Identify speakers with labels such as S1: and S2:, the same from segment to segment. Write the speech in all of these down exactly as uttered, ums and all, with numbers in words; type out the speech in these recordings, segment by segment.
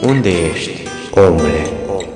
S1: unde ești, omule?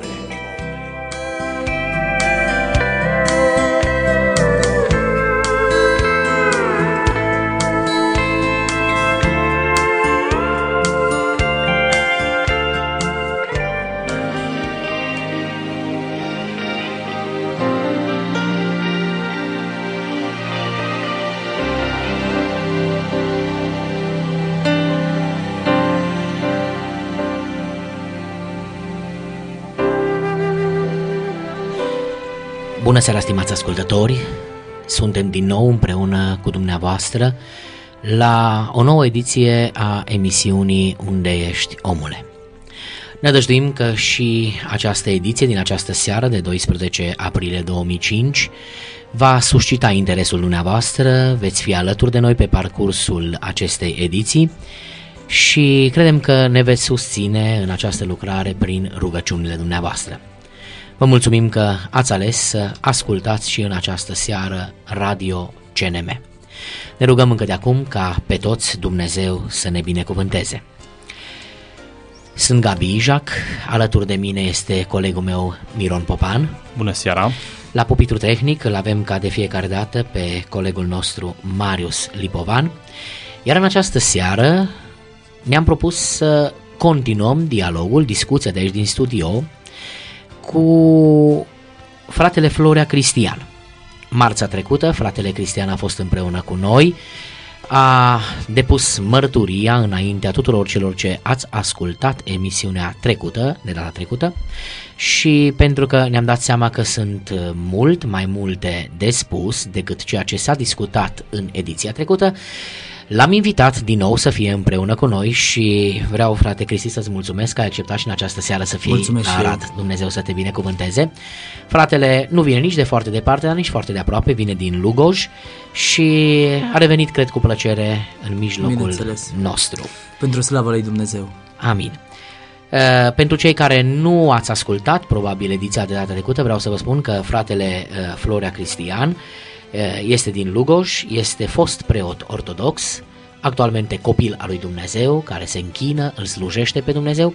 S2: Bună seara, stimați ascultători! Suntem din nou împreună cu dumneavoastră la o nouă ediție a emisiunii Unde ești, omule? Ne dăjduim că și această ediție din această seară de doisprezece aprilie două mii cinci va suscita interesul dumneavoastră, veți fi alături de noi pe parcursul acestei ediții și credem că ne veți susține în această lucrare prin rugăciunile dumneavoastră. Vă mulțumim că ați ales să ascultați și în această seară Radio C N M. Ne rugăm încă de acum ca pe toți Dumnezeu să ne binecuvânteze. Sunt Gabi Ijac, alături de mine este colegul meu Miron Popan.
S3: Bună seara!
S2: La pupitru tehnic îl avem ca de fiecare dată pe colegul nostru Marius Lipovan. Iar în această seară ne-am propus să continuăm dialogul, discuția de aici din studio, cu fratele Florea Cristian. Marțea trecută, fratele Cristian a fost împreună cu noi, a depus mărturia înaintea tuturor celor ce ați ascultat emisiunea trecută, de data trecută, și pentru că ne-am dat seama că sunt mult mai multe de spus decât ceea ce s-a discutat în ediția trecută, l-am invitat din nou să fie împreună cu noi și vreau, frate Cristi, să-ți mulțumesc că ai acceptat și în această seară să fii
S4: mulțumesc
S2: la Arad. Dumnezeu să te binecuvânteze. Fratele nu vine nici de foarte departe, dar nici foarte de aproape, vine din Lugoj și a revenit, cred, cu plăcere în mijlocul nostru.
S4: Pentru slava lui Dumnezeu.
S2: Amin. Uh, pentru cei care nu ați ascultat, probabil, ediția de data trecută, vreau să vă spun că fratele uh, Florea Cristian este din Lugoj, este fost preot ortodox, actualmente copil al lui Dumnezeu, care se închină, îl slujește pe Dumnezeu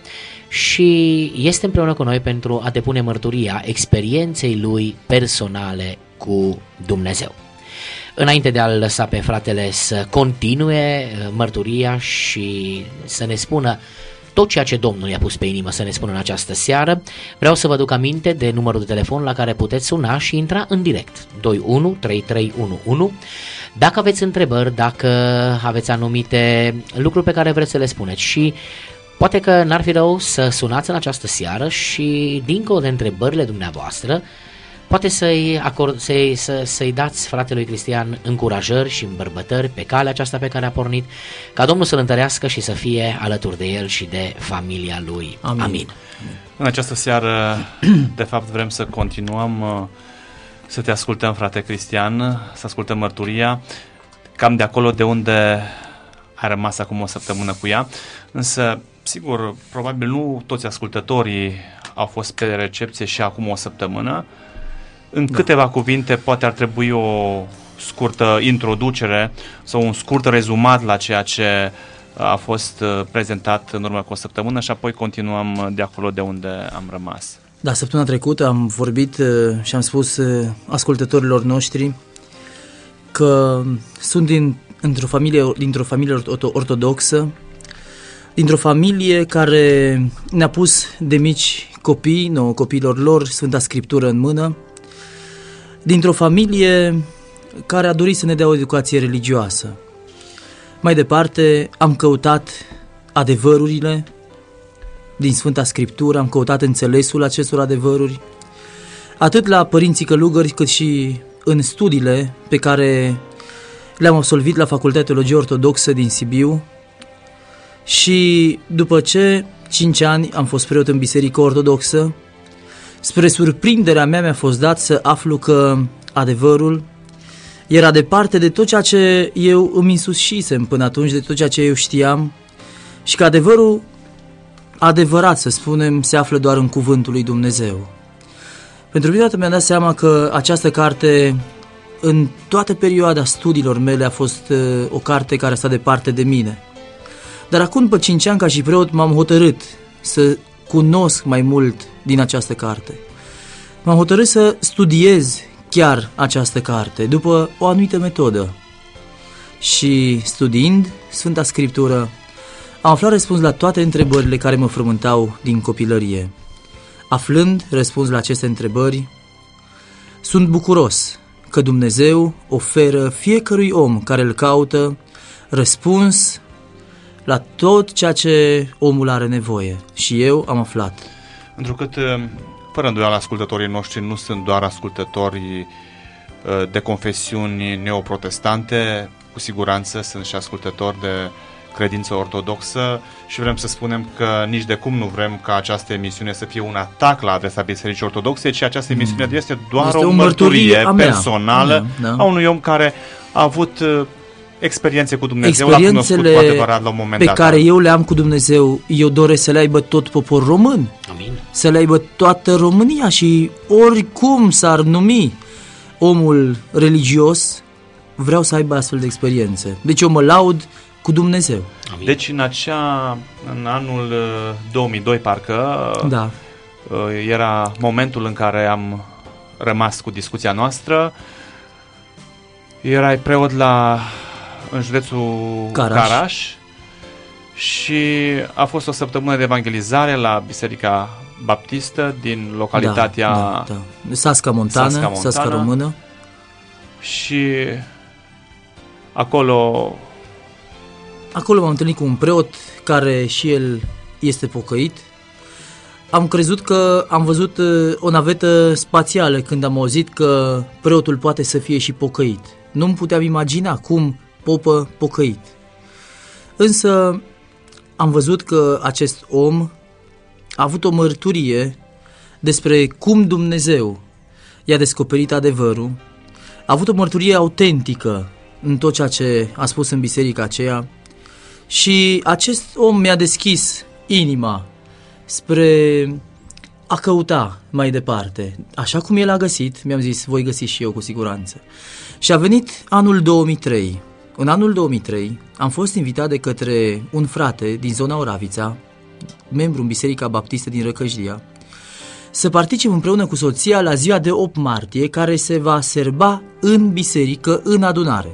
S2: și este împreună cu noi pentru a depune mărturia experienței lui personale cu Dumnezeu. Înainte de a-l lăsa pe fratele să continue mărturia și să ne spună tot ceea ce Domnul i-a pus pe inimă să ne spună în această seară, vreau să vă duc aminte de numărul de telefon la care puteți suna și intra în direct, doi unu trei trei unu unu. Dacă aveți întrebări, dacă aveți anumite lucruri pe care vreți să le spuneți și poate că n-ar fi rău să sunați în această seară și dincolo de întrebările dumneavoastră, poate să-i, acord, să-i, să, să-i dați fratelui Cristian încurajări și îmbărbătări pe calea aceasta pe care a pornit, ca Domnul să-l întărească și să fie alături de el și de familia lui. Amin. Amin.
S3: În această seară, de fapt, vrem să continuăm să te ascultăm, frate Cristian, să ascultăm mărturia, cam de acolo de unde ai rămas acum o săptămână cu ea, însă, sigur, probabil nu toți ascultătorii au fost pe recepție și acum o săptămână. În da. câteva cuvinte, poate ar trebui o scurtă introducere sau un scurt rezumat la ceea ce a fost prezentat în urmă cu o săptămână și apoi continuăm de acolo de unde am rămas.
S4: Da, săptămâna trecută am vorbit și am spus ascultătorilor noștri că sunt din, într-o familie, dintr-o familie ortodoxă, dintr-o familie care ne-a pus de mici copii, nouă copiilor lor, Sfânta Scriptură în mână, dintr-o familie care a dorit să ne dea o educație religioasă. Mai departe, am căutat adevărurile din Sfânta Scriptură, am căutat înțelesul acestor adevăruri, atât la părinții călugări, cât și în studiile pe care le-am absolvit la Facultatea de Teologie Ortodoxă din Sibiu. Și după ce cinci ani am fost preot în Biserică Ortodoxă, spre surprinderea mea mi-a fost dat să aflu că adevărul era departe de tot ceea ce eu îmi însușisem până atunci, de tot ceea ce eu știam, și că adevărul adevărat, să spunem, se află doar în cuvântul lui Dumnezeu. Pentru prima dată mi-am dat seama că această carte, în toată perioada studiilor mele, a fost o carte care a stat departe de mine. Dar acum, după cinci ani ca și preot, m-am hotărât să cunosc mai mult din această carte. M-am hotărât să studiez chiar această carte după o anumită metodă. Și studiind Sfânta Scriptură, am aflat răspuns la toate întrebările care mă frământau din copilărie. Aflând răspuns la aceste întrebări, sunt bucuros că Dumnezeu oferă fiecărui om care îl caută răspuns la tot ceea ce omul are nevoie. Și eu am aflat.
S3: Întrucât, fără îndoială, ascultătorii noștri nu sunt doar ascultători de confesiuni neoprotestante, cu siguranță sunt și ascultători de credință ortodoxă și vrem să spunem că nici de cum nu vrem ca această emisiune să fie un atac la adresa Bisericii Ortodoxe, ci această emisiune mm. este doar
S4: este
S3: o,
S4: o
S3: mărturie,
S4: mărturie
S3: personală a, mea, da. a unui om care a avut uh, experiențe cu Dumnezeu, l-a cunoscut cu adevărat la un moment
S4: pe
S3: dat.
S4: Pe care eu le am cu Dumnezeu, eu doresc să le aibă tot poporul român.
S2: Amin.
S4: Să le aibă toată România și oricum s-ar numi omul religios, vreau să aibă astfel de experiențe. Deci eu mă laud cu Dumnezeu.
S3: Amin. Deci în acea, în anul două mii doi parcă,
S4: da.
S3: era momentul în care am rămas cu discuția noastră. Erai preot la, în județul Caraș. Caraș și a fost o săptămână de evangelizare la Biserica Baptistă din localitatea
S4: da, da, da. Sasca Montană,
S3: Sasca Montană,
S4: Sasca Română.
S3: Și acolo
S4: Acolo m-am întâlnit cu un preot care și el este pocăit. Am crezut că am văzut o navetă spațială când am auzit că preotul poate să fie și pocăit. Nu-mi puteam imagina cum popă pocăit. Însă am văzut că acest om a avut o mărturie despre cum Dumnezeu i-a descoperit adevărul. A avut o mărturie autentică în tot ceea ce a spus în biserica aceea. Și acest om mi-a deschis inima spre a căuta mai departe. Așa cum el a găsit, mi-am zis, voi găsi și eu cu siguranță. Și a venit anul două mii trei. În anul două mii trei am fost invitat de către un frate din zona Oravița, membru în Biserica Baptistă din Răcăjdia, să particip împreună cu soția la ziua de opt martie, care se va serba în biserică, în adunare.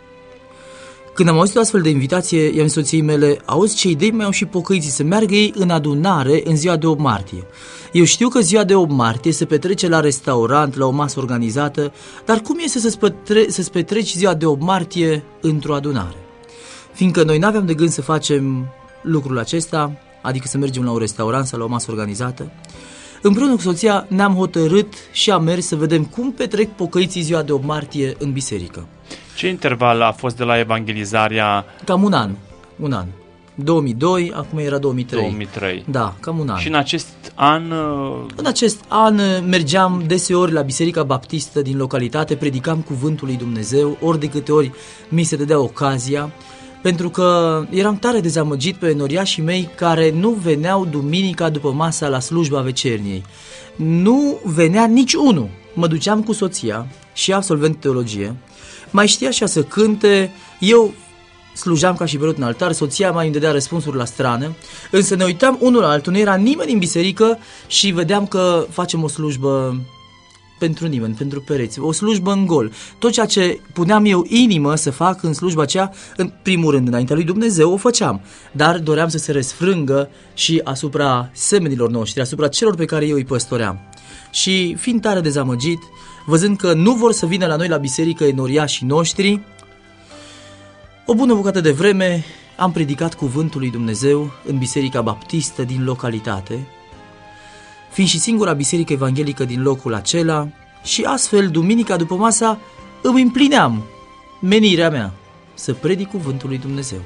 S4: Când am auzit o astfel de invitație, i-am zis soției mele, auzi ce idei mai au și pocăiții, să meargă ei în adunare în ziua de opt martie. Eu știu că ziua de opt martie se petrece la restaurant, la o masă organizată, dar cum este să-ți, petre- să-ți petreci ziua de opt martie într-o adunare? Fiindcă noi n-aveam de gând să facem lucrul acesta, adică să mergem la un restaurant sau la o masă organizată, împreună cu soția ne-am hotărât și am mers să vedem cum petrec pocăiții ziua de opt martie în biserică.
S3: Ce interval a fost de la evangelizarea?
S4: Cam un an, un an. două mii doi, acum era două mii trei.
S3: două mii trei.
S4: Da, cam un an.
S3: Și în acest an?
S4: În acest an mergeam deseori la Biserica Baptistă din localitate, predicam cuvântul lui Dumnezeu, ori de câte ori mi se dădea ocazia, pentru că eram tare dezamăgit pe enoriașii mei care nu veneau duminica după masa la slujba vecerniei. Nu venea nici unul. Mă duceam cu soția și absolvent de teologie, mai știa așa să cânte, eu slujeam ca și preot în altar, soția mai îmi dădea răspunsuri la strană, însă ne uitam unul la altul, nu era nimeni în biserică și vedeam că facem o slujbă pentru nimeni, pentru pereți, o slujbă în gol. Tot ceea ce puneam eu inimă să fac în slujba aceea, în primul rând, înaintea lui Dumnezeu, o făceam, dar doream să se răsfrângă și asupra semenilor noștri, asupra celor pe care eu îi păstoream. Și fiind tare dezamăgit, văzând că nu vor să vină la noi la biserică enoriașii noștri, o bună bucată de vreme am predicat cuvântul lui Dumnezeu în Biserica Baptistă din localitate, fiind și singura biserică evanghelică din locul acela, și astfel, duminica după masa, îmi împlineam menirea mea să predic cuvântul lui Dumnezeu.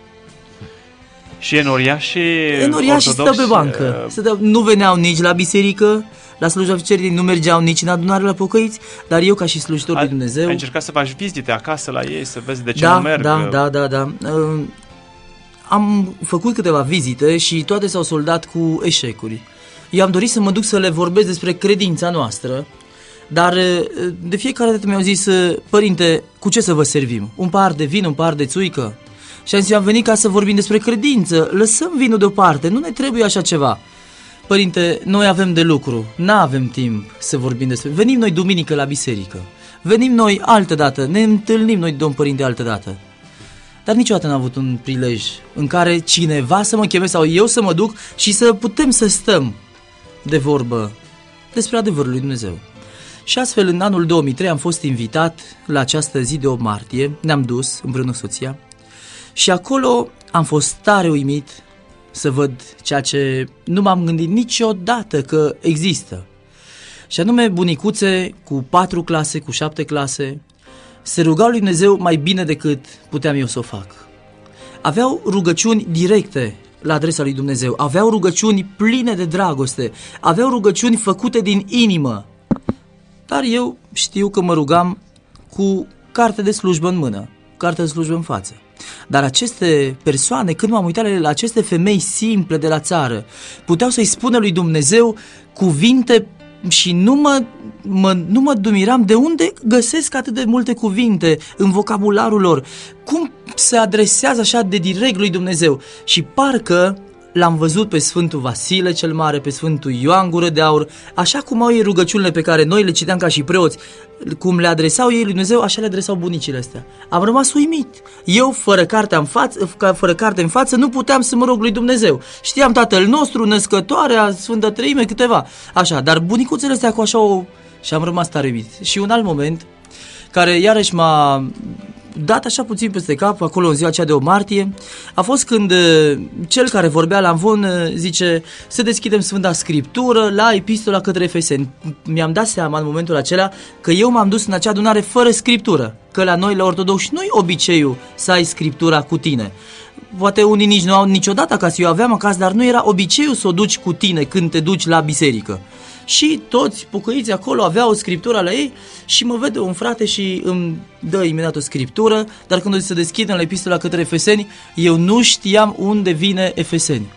S3: Și enoriașii
S4: Enoriașii stăteau pe bancă, stăteau, nu veneau nici la biserică, la slujba vecerniei, nu mergeau nici în adunare la pocăiți, dar eu ca și slujitor de Dumnezeu...
S3: Ai încercat să faci vizite acasă la ei, să vezi de ce
S4: da,
S3: nu merg?
S4: Da, da, da, da. Uh, am făcut câteva vizite și toate s-au soldat cu eșecuri. Eu am dorit să mă duc să le vorbesc despre credința noastră, dar uh, de fiecare dată mi-au zis, uh, părinte, cu ce să vă servim? Un pahar de vin, un pahar de țuică? Și am zis, eu am venit ca să vorbim despre credință, lăsăm vinul deoparte, nu ne trebuie așa ceva. Părinte, noi avem de lucru, n-avem timp să vorbim despre... Venim noi duminică la biserică, venim noi altă dată, ne întâlnim noi, domn părinte, altă dată. Dar niciodată n-am avut un prilej în care cineva să mă cheme sau eu să mă duc și să putem să stăm de vorbă despre adevărul lui Dumnezeu. Și astfel, în anul două mii trei am fost invitat la această zi de opt martie, ne-am dus împreună cu soția și acolo am fost tare uimit să văd ceea ce nu m-am gândit niciodată că există. Și anume bunicuțe cu patru clase, cu șapte clase, se rugau lui Dumnezeu mai bine decât puteam eu să o fac. Aveau rugăciuni directe la adresa lui Dumnezeu, aveau rugăciuni pline de dragoste, aveau rugăciuni făcute din inimă. Dar eu știu că mă rugam cu carte de slujbă în mână, carte de slujbă în față. Dar aceste persoane, când m-am uitat la aceste femei simple de la țară, puteau să-i spună lui Dumnezeu cuvinte și nu mă, mă, nu mă dumiram de unde găsesc atât de multe cuvinte în vocabularul lor, cum se adresează așa de direct lui Dumnezeu. Și parcă l-am văzut pe Sfântul Vasile cel Mare, pe Sfântul Ioan Gură de Aur, așa cum au ei rugăciunile pe care noi le citeam ca și preoți, cum le adresau ei lui Dumnezeu, așa le adresau bunicile astea. Am rămas uimit. Eu, fără carte în față, fără carte în față, nu puteam să mă rog lui Dumnezeu. Știam Tatăl nostru, Născătoarea, Sfântă Treime, câteva, așa, dar bunicuțele astea cu așa o... Și am rămas tare uimit. Și un alt moment, care iarăși m-a dat așa puțin peste cap, acolo în ziua aceea de opt martie, a fost când cel care vorbea la amvon zice să deschidem Sfânta Scriptură la Epistola către Efeseni. Mi-am dat seama în momentul acela că eu m-am dus în acea adunare fără Scriptură, că la noi, la ortodoxi, nu-i obiceiul să ai Scriptura cu tine. Poate unii nici nu au niciodată acasă, eu aveam acasă, dar nu era obiceiul să o duci cu tine când te duci la biserică. Și toți pocăiții acolo aveau o scriptură la ei și mă vede un frate și îmi dă imediat o scriptură, dar când o să deschidem la Epistola către Efeseni, eu nu știam unde vine Efeseni.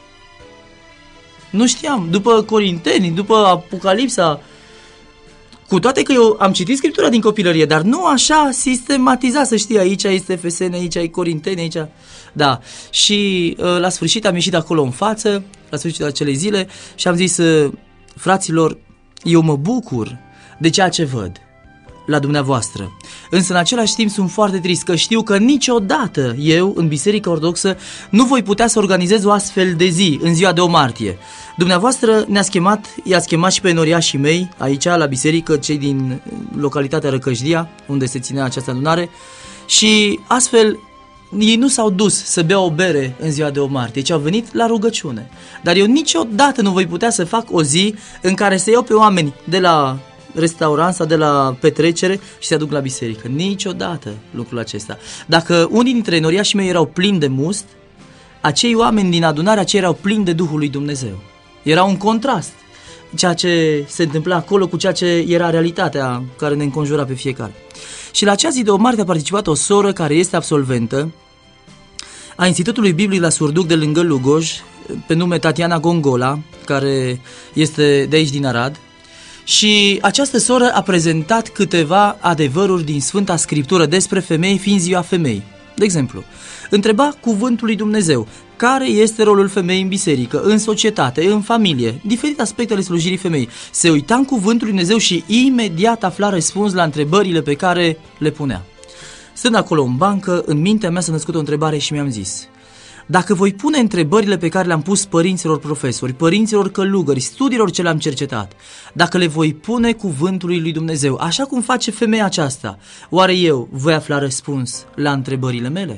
S4: Nu știam, după Corinteni, după Apocalipsa, cu toate că eu am citit scriptura din copilărie, dar nu așa sistematizat, să știi, aici este Efeseni, aici e Corinteni, aici... Da, și la sfârșit am ieșit acolo în față, la sfârșitul acelei zile și am zis... Fraților, eu mă bucur de ceea ce văd la dumneavoastră, însă în același timp sunt foarte trist că știu că niciodată eu, în Biserica Ortodoxă, nu voi putea să organizez o astfel de zi, în ziua de opt martie. Dumneavoastră ne-ați chemat, i-ați chemat și pe noriașii mei, aici la biserică, cei din localitatea Răcăjdia, unde se ținea această adunare, și astfel... Ei nu s-au dus să bea o bere în ziua de opt martie, ci au venit la rugăciune. Dar eu niciodată nu voi putea să fac o zi în care să iau pe oameni de la restaurant sau de la petrecere și să aduc la biserică. Niciodată lucrul acesta. Dacă unii dintre noriașii mei erau plini de must, acei oameni din adunare, acei erau plini de Duhul lui Dumnezeu. Era un contrast ceea ce se întâmpla acolo cu ceea ce era realitatea care ne înconjura pe fiecare. Și la acea zi de opt martie a participat o soră care este absolventă a Institutului Biblic la Surduc de lângă Lugoj, pe nume Tatiana Gongola, care este de aici din Arad. Și această soră a prezentat câteva adevăruri din Sfânta Scriptură despre femei, fiind ziua femei. De exemplu, întreba cuvântul lui Dumnezeu, care este rolul femeii în biserică, în societate, în familie, diferite aspecte ale slujirii femeii. Se uita în cuvântul lui Dumnezeu și imediat afla răspuns la întrebările pe care le punea. Stând acolo în bancă, în mintea mea s-a născut o întrebare și mi-am zis: dacă voi pune întrebările pe care le-am pus părinților profesori, părinților călugări, studiilor ce le-am cercetat, dacă le voi pune cuvântului lui Dumnezeu, așa cum face femeia aceasta, oare eu voi afla răspuns la întrebările mele?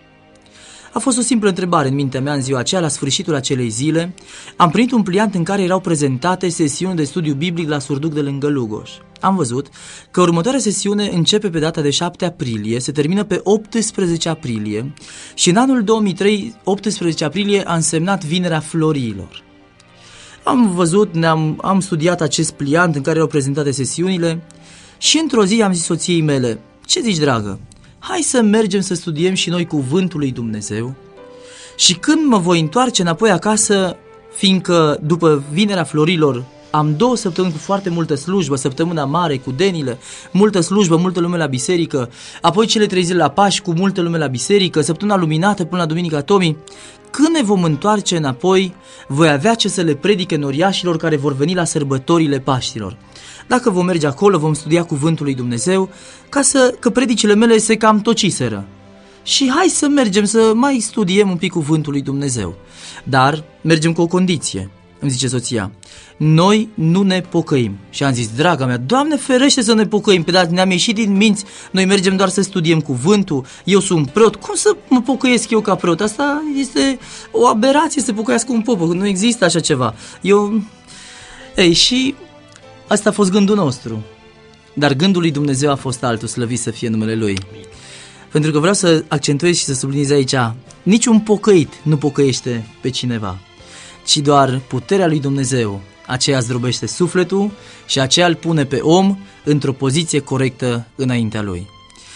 S4: A fost o simplă întrebare în mintea mea în ziua aceea, la sfârșitul acelei zile. Am primit un pliant în care erau prezentate sesiuni de studiu biblic la Surduc de lângă Lugoj. Am văzut că următoarea sesiune începe pe data de șapte aprilie, se termină pe optsprezece aprilie și în anul două mii trei, optsprezece aprilie, a însemnat Vinerea Florilor. Am văzut, ne-am, am studiat acest pliant în care erau prezentate sesiunile și într-o zi am zis soției mele: ce zici, dragă? Hai să mergem să studiem și noi cuvântul lui Dumnezeu și când mă voi întoarce înapoi acasă, fiindcă după Vinerea Florilor am două săptămâni cu foarte multă slujbă, săptămâna mare cu denile, multă slujbă, multă lume la biserică, apoi cele trei zile la Paști cu multă lume la biserică, săptămâna luminată până la Duminica Tomii. Când ne vom întoarce înapoi, voi avea ce să le predice noriașilor care vor veni la sărbătorile Paștilor. Dacă vom merge acolo, vom studia cuvântul lui Dumnezeu, ca să, că predicile mele se cam tociseră. Și hai să mergem să mai studiem un pic cuvântul lui Dumnezeu. Dar mergem cu o condiție, îmi zice soția. Noi nu ne pocăim. Și am zis, draga mea, Doamne ferește să ne pocăim, pe dar ne-am ieșit din minți, noi mergem doar să studiem cuvântul, eu sunt preot, cum să mă pocăiesc eu ca preot? Asta este o aberație, să se pocăiască un popă, nu există așa ceva. Eu... Ei, și asta a fost gândul nostru. Dar gândul lui Dumnezeu a fost altul, slăvit să fie numele Lui. Pentru că vreau să accentuez și să subliniez aici, niciun pocăit nu pocăiește pe cineva, ci doar puterea lui Dumnezeu, aceea zdrobește sufletul și aceea îl pune pe om într-o poziție corectă înaintea lui.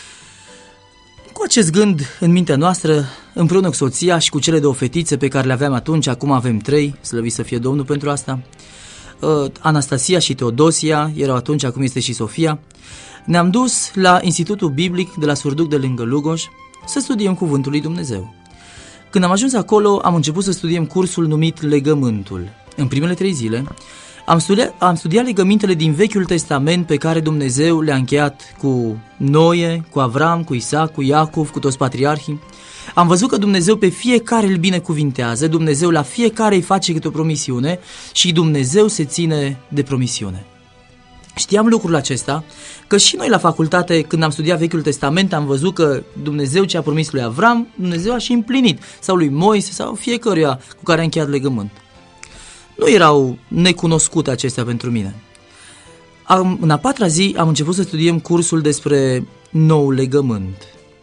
S4: Cu acest gând în mintea noastră, împreună cu soția și cu cele două fetițe pe care le aveam atunci, acum avem trei, slăvit să fie Domnul pentru asta, Anastasia și Teodosia erau atunci, acum este și Sofia, ne-am dus la Institutul Biblic de la Surduc de lângă Lugoj să studiem Cuvântul lui Dumnezeu. Când am ajuns acolo, am început să studiem cursul numit Legământul. În primele trei zile am studiat, am studiat legămintele din Vechiul Testament pe care Dumnezeu le-a încheiat cu Noe, cu Avram, cu Isaac, cu Iacov, cu toți patriarhii. Am văzut că Dumnezeu pe fiecare îl binecuvintează, Dumnezeu la fiecare îi face câte o promisiune și Dumnezeu se ține de promisiune. Știam lucrul acesta, că și noi la facultate, când am studiat Vechiul Testament, am văzut că Dumnezeu ce a promis lui Avram, Dumnezeu a și împlinit, sau lui Moise, sau fiecăruia cu care a încheiat legământ. Nu erau necunoscute acestea pentru mine. Am, în a patra zi am început să studiem cursul despre noul legământ.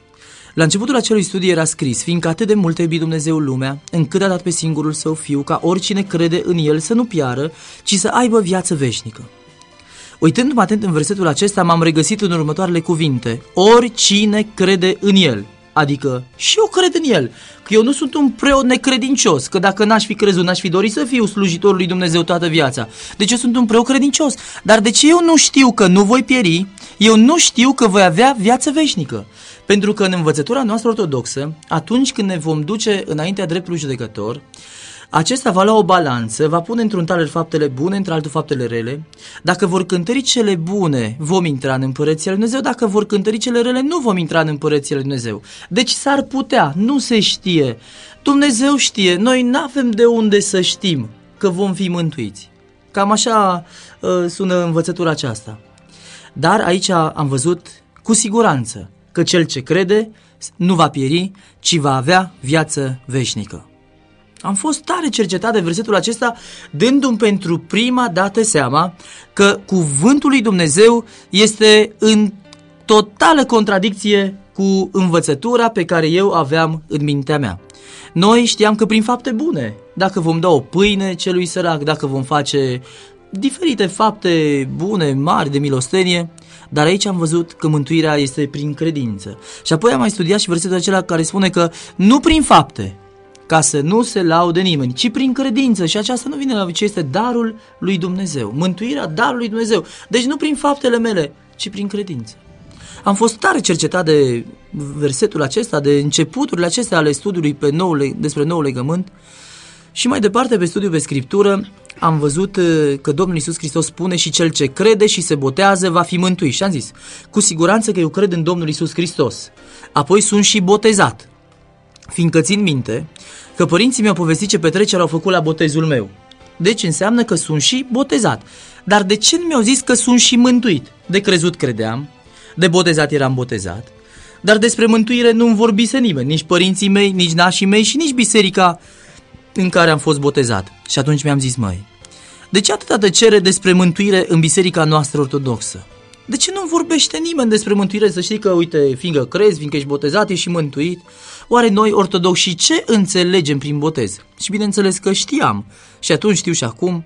S4: La începutul acelui studiu era scris, fiindcă atât de mult a iubit Dumnezeu lumea, încât a dat pe singurul Său Fiu, ca oricine crede în El să nu piară, ci să aibă viață veșnică. Uitându-mă atent în versetul acesta, m-am regăsit în următoarele cuvinte, oricine crede în El, adică și eu cred în El, că eu nu sunt un preot necredincios, că dacă n-aș fi crezut, n-aș fi dorit să fiu slujitorul lui Dumnezeu toată viața. Deci eu sunt un preot credincios, dar de ce eu nu știu că nu voi pieri, eu nu știu că voi avea viață veșnică? Pentru că în învățătura noastră ortodoxă, atunci când ne vom duce înaintea dreptului judecător, acesta va lua o balanță, va pune într-un taler faptele bune, într-altul faptele rele. Dacă vor cântări cele bune, vom intra în Împărăția lui Dumnezeu, dacă vor cântări cele rele, nu vom intra în Împărăția lui Dumnezeu. Deci s-ar putea, nu se știe, Dumnezeu știe, noi n-avem de unde să știm că vom fi mântuiți. Cam așa uh, sună învățătura aceasta. Dar aici am văzut cu siguranță că cel ce crede nu va pieri, ci va avea viață veșnică. Am fost tare cercetat de versetul acesta, dându-mi pentru prima dată seama că cuvântul lui Dumnezeu este în totală contradicție cu învățătura pe care eu aveam în mintea mea. Noi știam că prin fapte bune, dacă vom da o pâine celui sărac, dacă vom face diferite fapte bune, mari de milostenie, dar aici am văzut că mântuirea este prin credință. Și apoi am mai studiat și versetul acela care spune că nu prin fapte, ca să nu se laude nimeni, ci prin credință. Și aceasta nu vine la ce este darul lui Dumnezeu. Mântuirea, darul lui Dumnezeu. Deci nu prin faptele mele, ci prin credință. Am fost tare cercetat de versetul acesta, de începuturile acestea ale studiului pe nou, despre nou legământ. Și mai departe, pe studiul pe Scriptură, am văzut că Domnul Iisus Hristos spune și cel ce crede și se botează va fi mântuit. Și am zis, cu siguranță că eu cred în Domnul Iisus Hristos. Apoi sunt și botezat, fiindcă țin minte că părinții mi-au povestit ce petrecere au făcut la botezul meu. Deci înseamnă că sunt și botezat. Dar de ce nu mi-au zis că sunt și mântuit? De crezut credeam, de botezat eram botezat, dar despre mântuire nu-mi vorbise nimeni, nici părinții mei, nici nașii mei și nici biserica în care am fost botezat. Și atunci mi-am zis, măi, de ce atâta tăcere despre mântuire în biserica noastră ortodoxă? De ce nu vorbește nimeni despre mântuire? Să știi că, uite, fiindcă crezi, fiindcă ești botezat, ești și mântuit. Oare noi ortodoxi ce înțelegem prin botez? Și bineînțeles că știam. Și atunci știu și acum.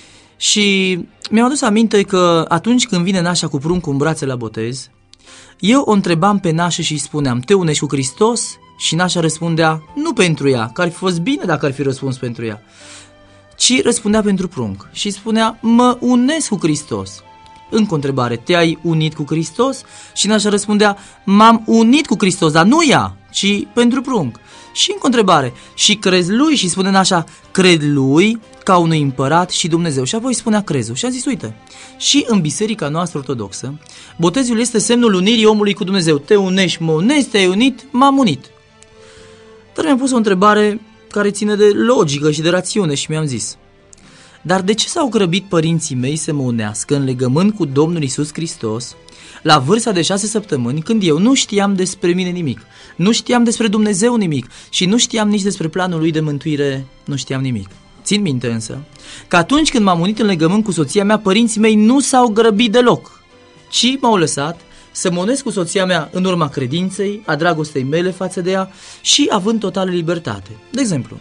S4: Și mi-am adus aminte că atunci când vine nașa cu pruncul în brațe la botez, eu o întrebam pe nașă și îi spuneam, te unești cu Hristos? Și nașa răspundea, nu pentru ea, că ar fi fost bine dacă ar fi răspuns pentru ea, ci răspundea pentru prunc și spunea, mă unesc cu Hristos. Încă o întrebare, te-ai unit cu Hristos? Și Nașa răspundea, m-am unit cu Hristos, dar nu ea, ci pentru prunc. Și încă o întrebare, și crezi lui? Și spune Nașa, cred lui ca unui împărat și Dumnezeu. Și apoi spunea crezul. Și am zis, uite, și în biserica noastră ortodoxă, botezul este semnul unirii omului cu Dumnezeu. Te unești, mă unesc, te-ai unit, m-am unit. Dar mi-am pus o întrebare care ține de logică și de rațiune și mi-am zis, dar de ce s-au grăbit părinții mei să mă unească în legământ cu Domnul Iisus Hristos la vârsta de șase săptămâni, când eu nu știam despre mine nimic, nu știam despre Dumnezeu nimic și nu știam nici despre planul lui de mântuire, nu știam nimic. Țin minte însă că atunci când m-am unit în legământ cu soția mea, părinții mei nu s-au grăbit deloc, ci m-au lăsat să mă unesc cu soția mea în urma credinței, a dragostei mele față de ea și având totală libertate. De exemplu,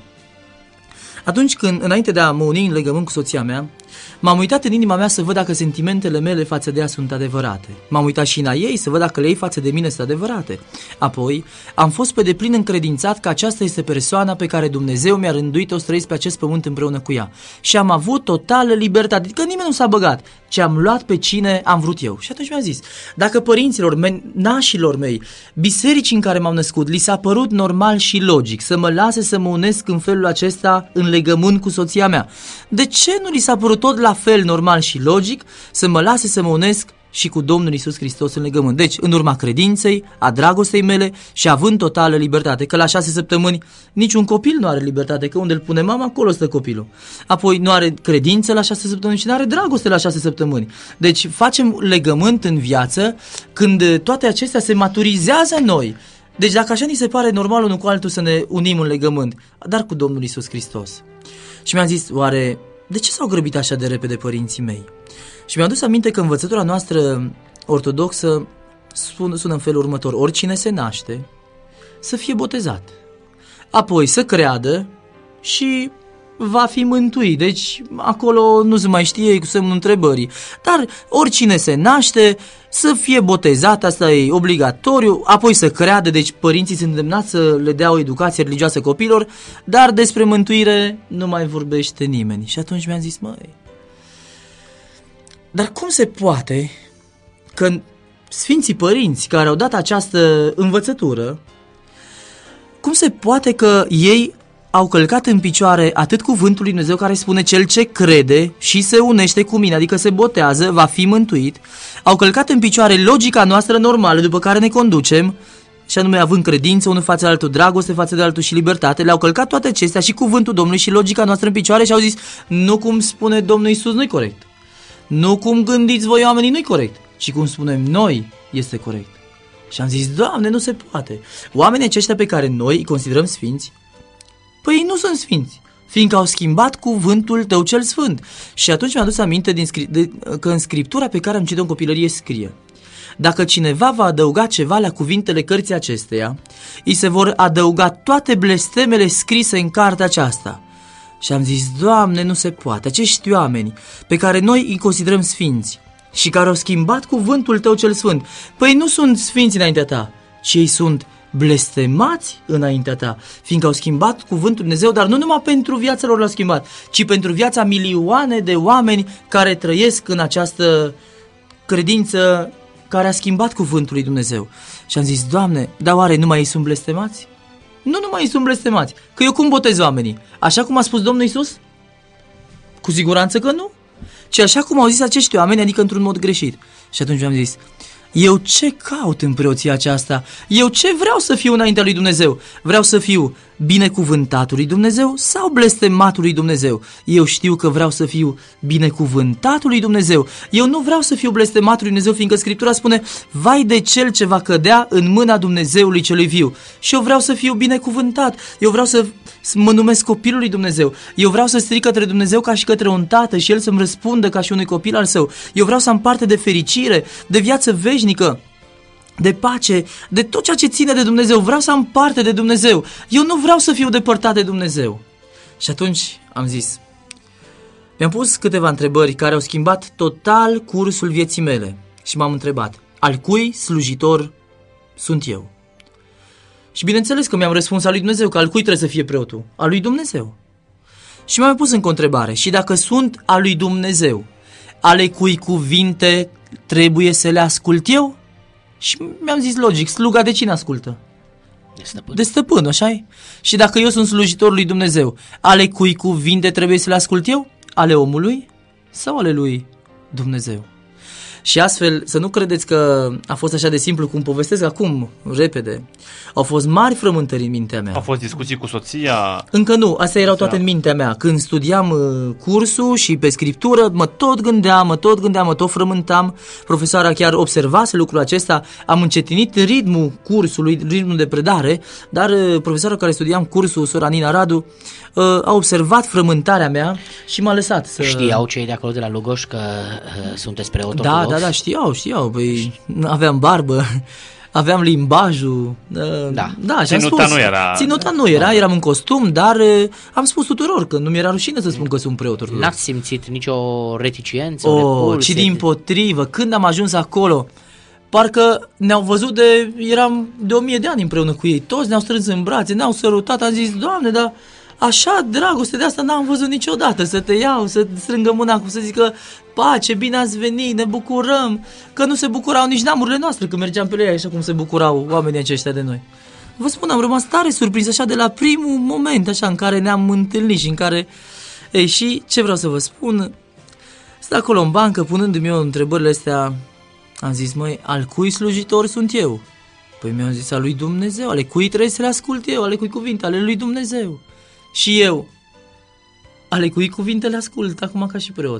S4: atunci când, înainte de a mă uni în legământ cu soția mea, m-am uitat în inima mea să văd dacă sentimentele mele față de ea sunt adevărate. M-am uitat și în a ei să văd dacă le ei față de mine sunt adevărate. Apoi, am fost pe deplin încredințat că aceasta este persoana pe care Dumnezeu mi-a rânduit-o să trăiesc pe acest pământ împreună cu ea. Și am avut totală libertate, adică nimeni nu s-a băgat, ci am luat pe cine am vrut eu. Și atunci mi-am zis, dacă părinților, nașilor mei, bisericii în care m-am născut, li s-a părut normal și logic să mă lase să mă unesc în felul acesta în legământ cu soția mea, de ce nu li s-a părut tot la fel normal și logic să mă lase să mă unesc și cu Domnul Iisus Hristos în legământ? Deci, în urma credinței, a dragostei mele și având totală libertate, că la șase săptămâni niciun copil nu are libertate, că unde îl pune mama, acolo stă copilul. Apoi nu are credință la șase săptămâni și nu are dragoste la șase săptămâni. Deci facem legământ în viață când toate acestea se maturizează în noi. Deci dacă așa ni se pare normal unul cu altul să ne unim în legământ, dar cu Domnul Iisus Hristos. Și mi-am zis, oare de ce s-au grăbit așa de repede părinții mei? Și mi-am dus aminte că învățătura noastră ortodoxă sună, sună în felul următor, oricine se naște să fie botezat, apoi să creadă și va fi mântuit. Deci acolo nu se mai știe, cu semnul întrebării. Dar oricine se naște să fie botezat, asta e obligatoriu, apoi să creadă, deci părinții sunt îndemnați să le dea o educație religioasă copilor, dar despre mântuire nu mai vorbește nimeni. Și atunci mi-am zis, măi, dar cum se poate că Sfinții Părinți care au dat această învățătură, cum se poate că ei au călcat în picioare atât cuvântul lui Dumnezeu care spune cel ce crede și se unește cu mine, adică se botează, va fi mântuit, au călcat în picioare logica noastră normală după care ne conducem, și anume având credință unul față de altul, dragoste față de altul și libertate, le-au călcat toate acestea și cuvântul Domnului și logica noastră în picioare și au zis, nu cum spune Domnul Iisus nu-i corect, nu cum gândiți voi oamenii nu-i corect, ci cum spunem noi este corect. Și am zis, Doamne, nu se poate. Oamenii aceștia pe care noi îi considerăm sfinți, păi ei nu sunt sfinți, fiindcă au schimbat cuvântul Tău cel sfânt. Și atunci mi-am adus aminte din scri- de, că în scriptura pe care am citit-o în copilărie scrie, dacă cineva va adăuga ceva la cuvintele cărții acesteia, îi se vor adăuga toate blestemele scrise în cartea aceasta. Și am zis, Doamne, nu se poate. Acești oameni pe care noi îi considerăm sfinți și care au schimbat cuvântul Tău cel sfânt, păi nu sunt sfinți înaintea Ta, ci ei sunt blestemați înaintea Ta, fiindcă au schimbat cuvântul Dumnezeu, dar nu numai pentru viața lor l-au schimbat, ci pentru viața milioane de oameni care trăiesc în această credință care a schimbat cuvântul lui Dumnezeu. Și am zis, Doamne, dar oare numai ei sunt blestemați? Nu numai ei sunt blestemați, că eu cum botez oamenii? Așa cum a spus Domnul Iisus? Cu siguranță că nu, ci așa cum au zis acești oameni, adică într-un mod greșit. Și atunci am zis, eu ce caut în preoția aceasta? Eu ce vreau să fiu înaintea lui Dumnezeu? Vreau să fiu binecuvântatul lui Dumnezeu sau blestematul lui Dumnezeu? Eu știu că vreau să fiu binecuvântatul lui Dumnezeu. Eu nu vreau să fiu blestematul lui Dumnezeu, fiindcă Scriptura spune, vai de cel ce va cădea în mâna Dumnezeului celui viu. Și eu vreau să fiu binecuvântat. Eu vreau să mă numesc copilul lui Dumnezeu. Eu vreau să strig către Dumnezeu ca și către un tată și El să-mi răspundă ca și unui copil al său. Eu vreau să am parte de fericire, de viață veșnică, de pace, de tot ceea ce ține de Dumnezeu. Vreau să am parte de Dumnezeu. Eu nu vreau să fiu depărtat de Dumnezeu. Și atunci am zis, mi-am pus câteva întrebări care au schimbat total cursul vieții mele. Și m-am întrebat, al cui slujitor sunt eu? Și bineînțeles că mi-am răspuns al lui Dumnezeu, că al cui trebuie să fie preotul? Al lui Dumnezeu. Și mi-am mai pus încă o întrebare. Și dacă sunt a lui Dumnezeu, ale cui cuvinte trebuie să le ascult eu? Și mi-am zis logic, sluga de cine ascultă?
S2: De stăpân.
S4: De stăpân, așa-i? Și dacă eu sunt slujitor lui Dumnezeu, ale cui cuvinte trebuie să le ascult eu? Ale omului sau ale lui Dumnezeu? Și astfel, să nu credeți că a fost așa de simplu cum povestesc acum, repede. Au fost mari frământări în mintea mea.
S3: Au fost discuții cu soția?
S4: Încă nu, astea erau toate în mintea mea. Când studiam uh, cursul și pe scriptură, mă tot gândeam, mă tot gândeam, mă tot frământam. Profesoara chiar observase lucrul acesta, am încetinit ritmul cursului, ritmul de predare, dar uh, profesoara care studiam cursul, sora Nina Radu, uh, a observat frământarea mea și m-a lăsat să...
S2: Știau cei de acolo de la Lugoș că uh, sunteți preot
S4: Da,
S2: ortodox?
S4: da, da, știau, știau, păi aveam barbă, aveam limbajul,
S2: Da.
S4: da, și am
S3: Ținuta
S4: spus,
S3: nu era.
S4: Ținuta nu era, eram în costum, dar am spus tuturor că nu mi-era rușine să spun că sunt preot ortodox.
S2: N-ați simțit nicio reticiență,
S4: Oh,
S2: repulsie?
S4: ci dimpotrivă, când am ajuns acolo, parcă ne-au văzut de, eram de o mie de ani împreună cu ei, toți ne-au strâns în brațe, ne-au sărutat, am zis, Doamne, dar așa dragoste de asta n-am văzut niciodată, să te iau, să strângă mâna, să zică pace, bine ați venit, ne bucurăm, că nu se bucurau nici neamurile noastre când mergeam pe ele, așa cum se bucurau oamenii aceștia de noi. Vă spun, am rămas tare surprins așa de la primul moment așa în care ne-am întâlnit și în care... Ei, și ce vreau să vă spun, stă acolo în bancă, punându-mi eu întrebările astea, am zis, măi, al cui slujitor sunt eu? Păi mi-au zis, al lui Dumnezeu, ale cui trebuie să le ascult eu, ale cui cuvinte, ale lui Dumnezeu. Și eu, ale cui cuvinte le ascult acum ca și preot?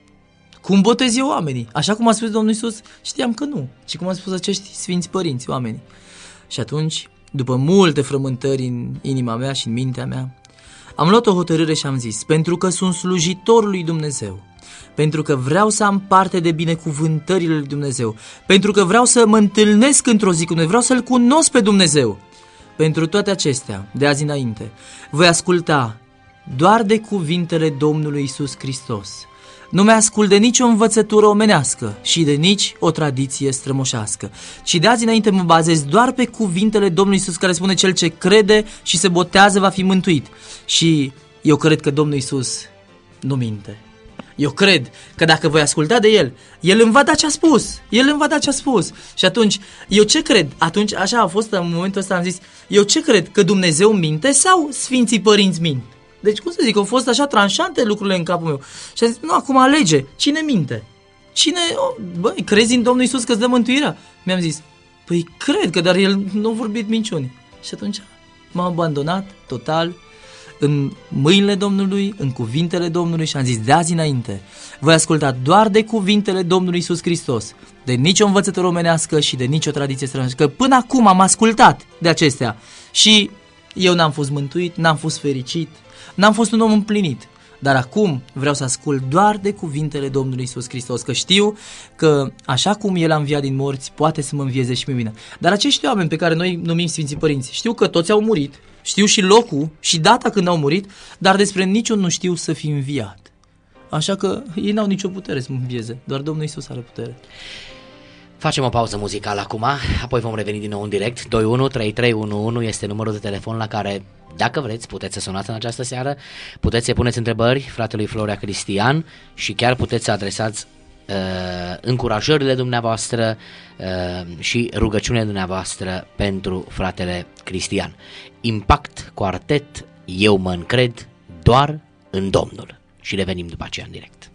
S4: Cum botez eu oamenii? Așa cum a spus Domnul Iisus, știam că nu. Și cum a spus acești sfinți părinți, oamenii. Și atunci, după multe frământări în inima mea și în mintea mea, am luat o hotărâre și am zis, pentru că sunt slujitorul lui Dumnezeu, pentru că vreau să am parte de binecuvântările lui Dumnezeu, pentru că vreau să mă întâlnesc într-o zi cu Dumnezeu, vreau să-L cunosc pe Dumnezeu. Pentru toate acestea, de azi înainte, voi asculta doar de cuvintele Domnului Iisus Hristos. Nu mai ascult de nicio învățătură omenească și de nici o tradiție strămoșească, ci de azi înainte mă bazez doar pe cuvintele Domnului Iisus, care spune, cel ce crede și se botează va fi mântuit. Și eu cred că Domnul Iisus nu minte. Eu cred că dacă voi asculta de El, El îmi va da ce a spus. El îmi va da ce a spus. Și atunci, eu ce cred? Atunci, așa a fost, în momentul ăsta am zis, eu ce cred? Că Dumnezeu minte sau Sfinții Părinți mint? Deci, cum să zic, au fost așa tranșante lucrurile în capul meu. Și am zis, nu, acum alege. Cine minte? Cine, oh, băi, crezi în Domnul Iisus că îți dă mântuirea? Mi-am zis, păi cred că, dar El nu a vorbit minciuni. Și atunci m-am abandonat total în mâinile Domnului, în cuvintele Domnului și am zis, de azi înainte, voi asculta doar de cuvintele Domnului Iisus Hristos, de nicio învățătură omenească și de nicio tradiție străină, că până acum am ascultat de acestea și eu n-am fost mântuit, n-am fost fericit, n-am fost un om împlinit, dar acum vreau să ascult doar de cuvintele Domnului Iisus Hristos, că știu că așa cum El a înviat din morți, poate să mă învieze și pe mine. Dar acești oameni pe care noi numim Sfinții Părinți, știu că toți au murit, știu și locul și data când au murit, dar despre niciun nu știu să fi înviat. Așa că ei n-au nicio putere să mă învieze, doar Domnul Iisus are putere.
S2: Facem o pauză muzicală acum, apoi vom reveni din nou în direct. doi unu trei trei unu unu este numărul de telefon la care, dacă vreți, puteți să sunați în această seară, puteți să puneți întrebări fratelui Florea Cristian și chiar puteți să adresați uh, încurajările dumneavoastră uh, și rugăciunile dumneavoastră pentru fratele Cristian. Impact Quartet, eu mă încred doar în Domnul. Și revenim după aceea în direct.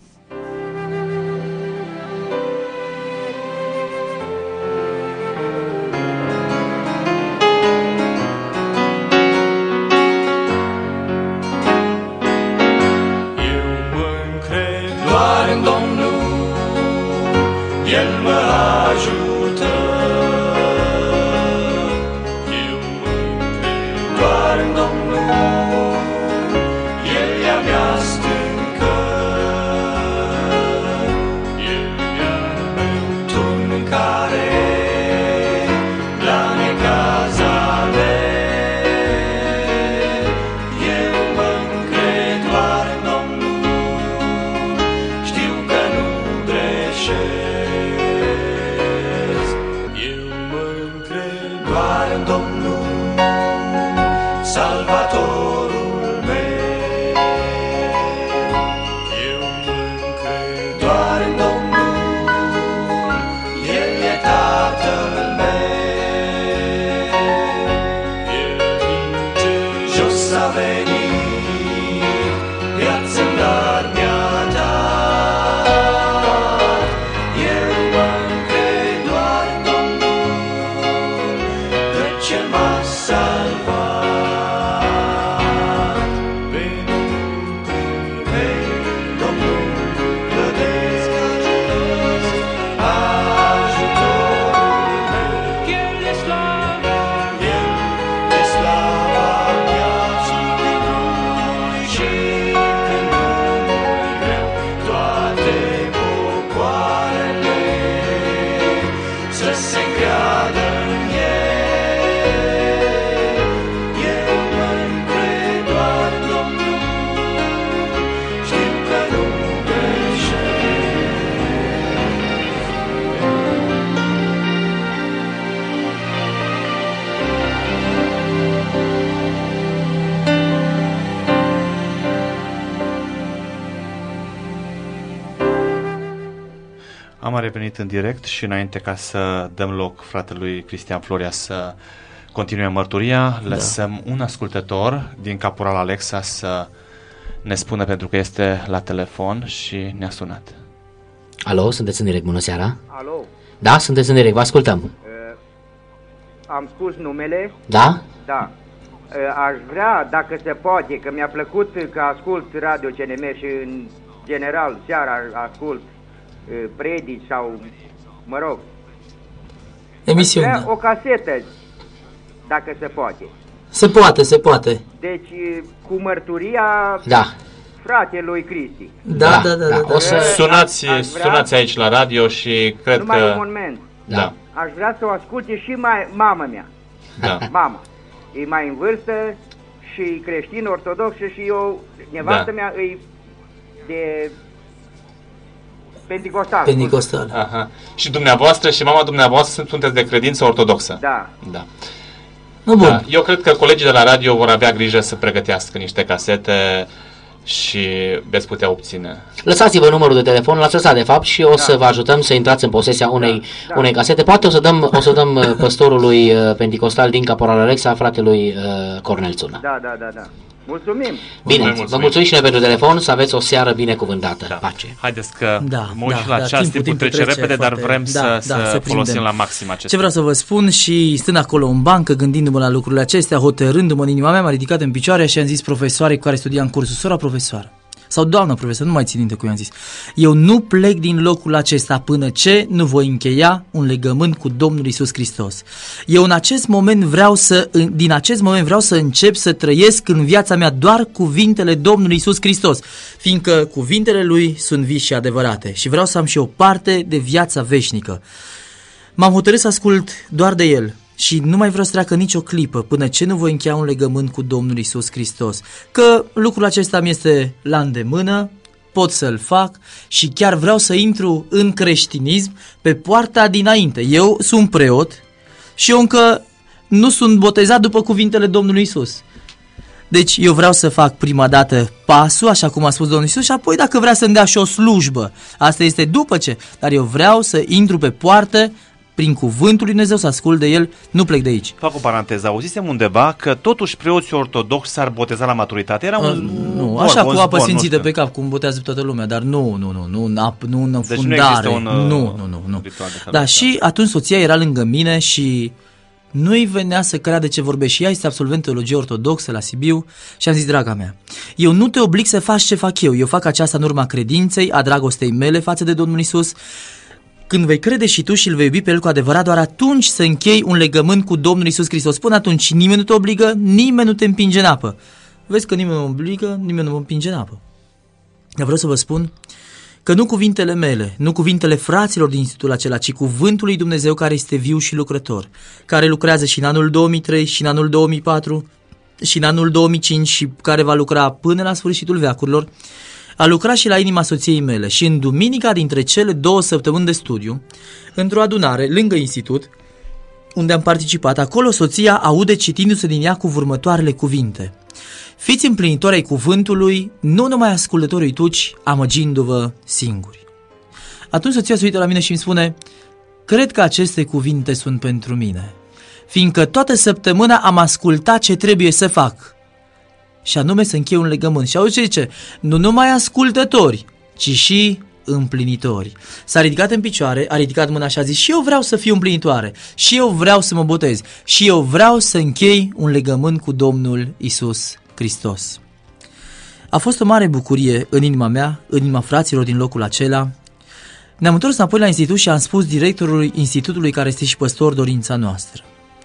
S5: El mă ajută, eu mă încred doar în Domnul, El e-a mea stâncă, El e-a meu turn în care la necazare, eu mă încred doar în Domnul, știu că nu greșesc.
S3: Am revenit în direct și înainte ca să dăm loc fratelui Cristian Florea să continue mărturia, lăsăm da. un ascultător din Caporal Alexa să ne spună, pentru că este la telefon și ne-a sunat.
S2: Alo, sunteți în direct, bună seara.
S6: Alo,
S2: Da, sunteți în direct, vă ascultăm.
S6: uh, am spus numele,
S2: Da?
S6: da. Uh, aș vrea, dacă se poate, că mi-a plăcut că ascult Radio C N M și în general seara ascult uh, predici sau, mă rog,
S4: Emisiune.
S6: vrea o casetă, dacă se poate.
S4: Se poate, se poate.
S6: Deci, uh, cu mărturia
S2: Da.
S6: fratelui Cristi.
S4: Da, da, da, da. da, da.
S2: O să...
S3: Sunați,
S6: Aș vrea-
S3: sunați aici la radio și cred
S6: Numai
S3: că...
S6: un moment.
S3: Da.
S6: Aș vrea să o asculte și mai, mama mea.
S3: Da.
S6: Mama. E mai în vârstă și creștin ortodoxă și eu, nevastă
S3: Da.
S6: mea, e de pentecostal.
S4: Pentecostal.
S3: Aha. Și dumneavoastră și mama dumneavoastră sunteți de credință ortodoxă.
S6: Da.
S3: Da.
S4: Nu, bun.
S3: Da. Eu cred că colegii de la radio vor avea grijă să pregătească niște casete și veți putea obține.
S2: Lăsați-vă numărul de telefon, l-ați lăsat de fapt și o să vă ajutăm să intrați în posesia unei,
S6: Da.
S2: unei casete. Poate o să dăm, o să dăm uh, păstorului uh, pentecostal din Caporal Alexa, fratelui uh, Cornel Țuna.
S6: Da, da, da, da. Mulțumim.
S2: Bine,
S3: Mulțumim.
S2: vă mulțumim și noi pentru telefon, să aveți o seară binecuvântată.
S3: Da.
S2: Pace.
S3: Haideți că
S4: Da,
S3: mă uit
S4: da,
S3: și la
S4: da,
S3: ceas,
S4: timpul-
S3: timpul
S4: timpul
S3: trece
S4: trece
S3: repede, dar
S4: foarte-
S3: vrem
S4: da,
S3: să,
S4: da,
S3: să
S4: se
S3: folosim
S4: prindem.
S3: la maxim acest
S4: Ce vreau să vă spun și stând acolo în bancă, gândindu-mă la lucrurile acestea, hotărându-mă în inima mea, m-am ridicat în picioare și am zis profesoare cu care studia în cursul, sora profesoară, sau doamnă profesor, nu mai țin minte cum i-am zis, eu nu plec din locul acesta până ce nu voi încheia un legământ cu Domnul Iisus Hristos. Eu în acest moment vreau să, din acest moment vreau să încep să trăiesc în viața mea doar cuvintele Domnului Iisus Hristos, fiindcă cuvintele Lui sunt vii și adevărate și vreau să am și o parte de viața veșnică. M-am hotărât să ascult doar de El și nu mai vreau să treacă nicio clipă până ce nu voi încheia un legământ cu Domnul Iisus Hristos. Că lucrul acesta mi este la îndemână, pot să-l fac și chiar vreau să intru în creștinism pe poarta dinainte. Eu sunt preot și eu încă nu sunt botezat după cuvintele Domnului Iisus. Deci eu vreau să fac prima dată pasul, așa cum a spus Domnul Iisus, și apoi dacă vrea să-mi dea și o slujbă, asta este după ce, dar eu vreau să intru pe poartă prin cuvântul lui Dumnezeu, să ascult de El, nu plec de aici.
S3: Fac o paranteză. Auzisem undeva că totuși preoții ortodoxi s-ar boteza la maturitate. Era un...
S4: Nu,
S3: un
S4: așa
S3: vorb,
S4: cu
S3: un
S4: apă
S3: zvon,
S4: sfințită
S3: nu
S4: pe
S3: știu.
S4: cap, cum botează toată lumea, dar nu, nu, nu, nu, nu, nu în
S3: Deci nu
S4: fundare.
S3: există un,
S4: nu, nu, nu, nu.
S3: ritual de felul
S4: Da,
S3: ăsta.
S4: și atunci soția era lângă mine și nu-i venea să creadă ce vorbește. Și ea este absolvent teologie ortodoxă la Sibiu și am zis, draga mea, eu nu te oblig să faci ce fac eu, eu fac aceasta în urma credinței, a dragostei mele față de Domnul Iisus. Când vei crede și tu și îl vei iubi pe El cu adevărat, doar atunci să închei un legământ cu Domnul Iisus Hristos. Până atunci nimeni nu te obligă, nimeni nu te împinge în apă. Vezi că nimeni nu mă obligă, nimeni nu mă împinge în apă. Dar vreau să vă spun că nu cuvintele mele, nu cuvintele fraților din institutul acela, ci cuvântul lui Dumnezeu care este viu și lucrător, care lucrează și în anul două mii trei, și în anul două mii patru, și în anul două mii cinci și care va lucra până la sfârșitul veacurilor, a lucrat și la inima soției mele și în duminica dintre cele două săptămâni de studiu, într-o adunare lângă institut, unde am participat, acolo soția aude citindu-se din ea cu următoarele cuvinte: fiți împlinitori ai cuvântului, nu numai ascultătorii tuci, amăgindu-vă singuri. Atunci soția se uită la mine și îmi spune: cred că aceste cuvinte sunt pentru mine, fiindcă toată săptămâna am ascultat ce trebuie să fac, și anume să închei un legământ. Și auzi ce zice? Nu numai ascultători, ci și împlinitori. S-a ridicat în picioare, a ridicat mâna și a zis: și eu vreau să fiu împlinitoare, și eu vreau să mă botez, și eu vreau să închei un legământ cu Domnul Iisus Hristos. A fost o mare bucurie în inima mea, în inima fraților din locul acela. Ne-am întors înapoi la institut și am spus directorului institutului, care este și păstor, dorința noastră.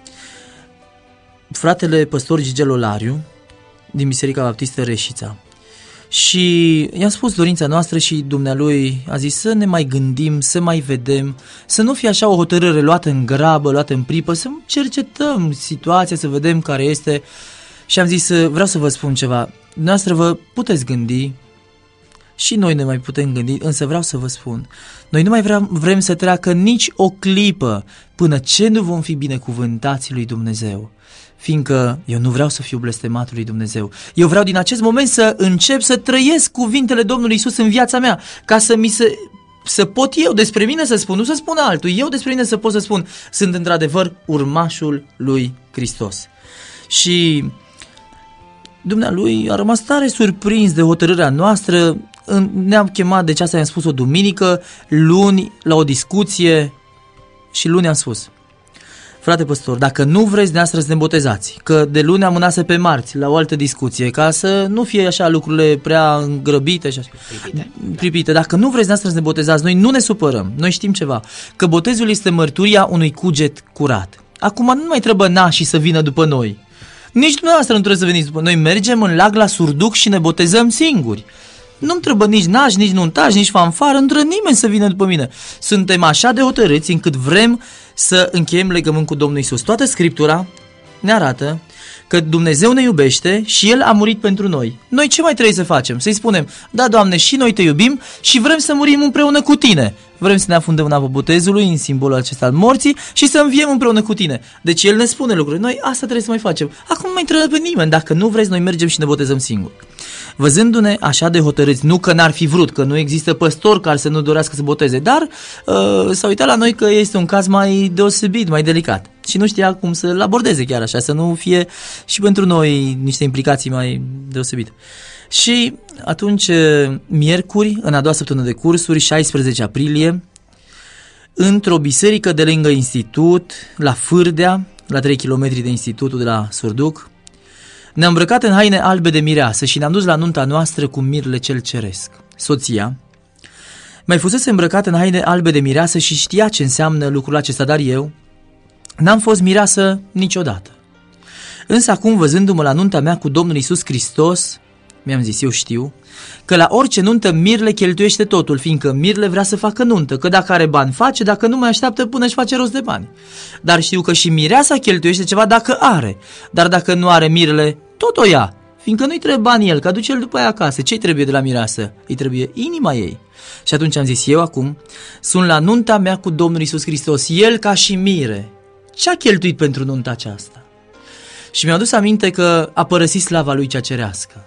S4: Fratele păstor Gigel Olariu, din Biserica Baptistă Reșița. Și i-am spus dorința noastră și dumnealui a zis să ne mai gândim, să mai vedem, să nu fie așa o hotărâre luată în grabă, luată în pripă, să cercetăm situația, să vedem care este. Și am zis: vreau să vă spun ceva, dumneavoastră vă puteți gândi, și noi ne mai putem gândi, însă vreau să vă spun, noi nu mai vrem, vrem să treacă nici o clipă până ce nu vom fi binecuvântați lui Dumnezeu. Fiindcă eu nu vreau să fiu blestematul lui Dumnezeu. Eu vreau din acest moment să încep să trăiesc cuvintele Domnului Iisus în viața mea, ca să mi se să pot eu despre mine să spun, nu să spun altul, eu despre mine să pot să spun, sunt într-adevăr urmașul lui Hristos. Și dumnealui a rămas tare surprins de hotărârea noastră, ne-am chemat, deci asta i-am spus o duminică, luni la o discuție și luni am spus: frate păstor, dacă nu vreți dumneavoastră să ne botezați, că de luni amânase pe marți la o altă discuție, ca să nu fie așa lucrurile prea îngrăbite și așa. Pripite. Pripite. Dacă nu vreți dumneavoastră să ne botezați, noi nu ne supărăm, noi știm ceva, că botezul este mărturia unui cuget curat. Acum nu mai trebuie nașii să vină după noi. Nici dumneavoastră nu trebuie să veniți după noi, mergem în lag la Surduc și ne botezăm singuri. Nu-mi trebuie nici nași, nici nuntași, nici fanfară, nu trebuie nimeni să vină după mine. Suntem așa de hotărâți încât vrem să încheiem legământ cu Domnul Iisus. Toată Scriptura ne arată că Dumnezeu ne iubește și El a murit pentru noi. Noi ce mai trebuie să facem? Să-i spunem: da, Doamne, și noi te iubim și vrem să murim împreună cu Tine. Vrem să ne afundăm în apă botezului, în simbolul acesta al morții, și să înviem împreună cu Tine. Deci El ne spune lucruri. Noi asta trebuie să mai facem. Acum nu mai trebuie pe nimeni. Dacă nu vreți, noi mergem și ne botezăm singuri. Văzându-ne așa de hotărâți, nu că n-ar fi vrut, că nu există păstor care să nu dorească să boteze, dar uh, s-a uitat la noi că este un caz mai deosebit, mai delicat și nu știa cum să-l abordeze chiar așa, să nu fie și pentru noi niște implicații mai deosebite. Și atunci, miercuri, în a doua săptămână de cursuri, șaisprezece aprilie, într-o biserică de lângă institut, la Fârdea, la trei kilometri de institutul de la Surduc, ne-am îmbrăcat în haine albe de mireasă și ne-am dus la nunta noastră cu mirele cel ceresc. Soția mai fusese îmbrăcată în haine albe de mireasă și știa ce înseamnă lucrul acesta, dar eu n-am fost mireasă niciodată. Însă acum, văzându-mă la nunta mea cu Domnul Iisus Hristos, mi-am zis: eu știu că la orice nuntă mirele cheltuiește totul, fiindcă mirele vrea să facă nuntă, că dacă are bani face, dacă nu mai așteaptă până își face rost de bani. Dar știu că și mireasa cheltuiește ceva dacă are, dar dacă nu are mirele, tot o ia, fiindcă nu-i trebuie bani el, că aduce el după aia acasă. Ce-i trebuie de la mireasă? Îi trebuie inima ei. Și atunci am zis: eu acum sunt la nunta mea cu Domnul Iisus Hristos, El ca și mire. Ce-a cheltuit pentru nunta aceasta? Și mi-am adus aminte că a părăsit slava lui cea cerească.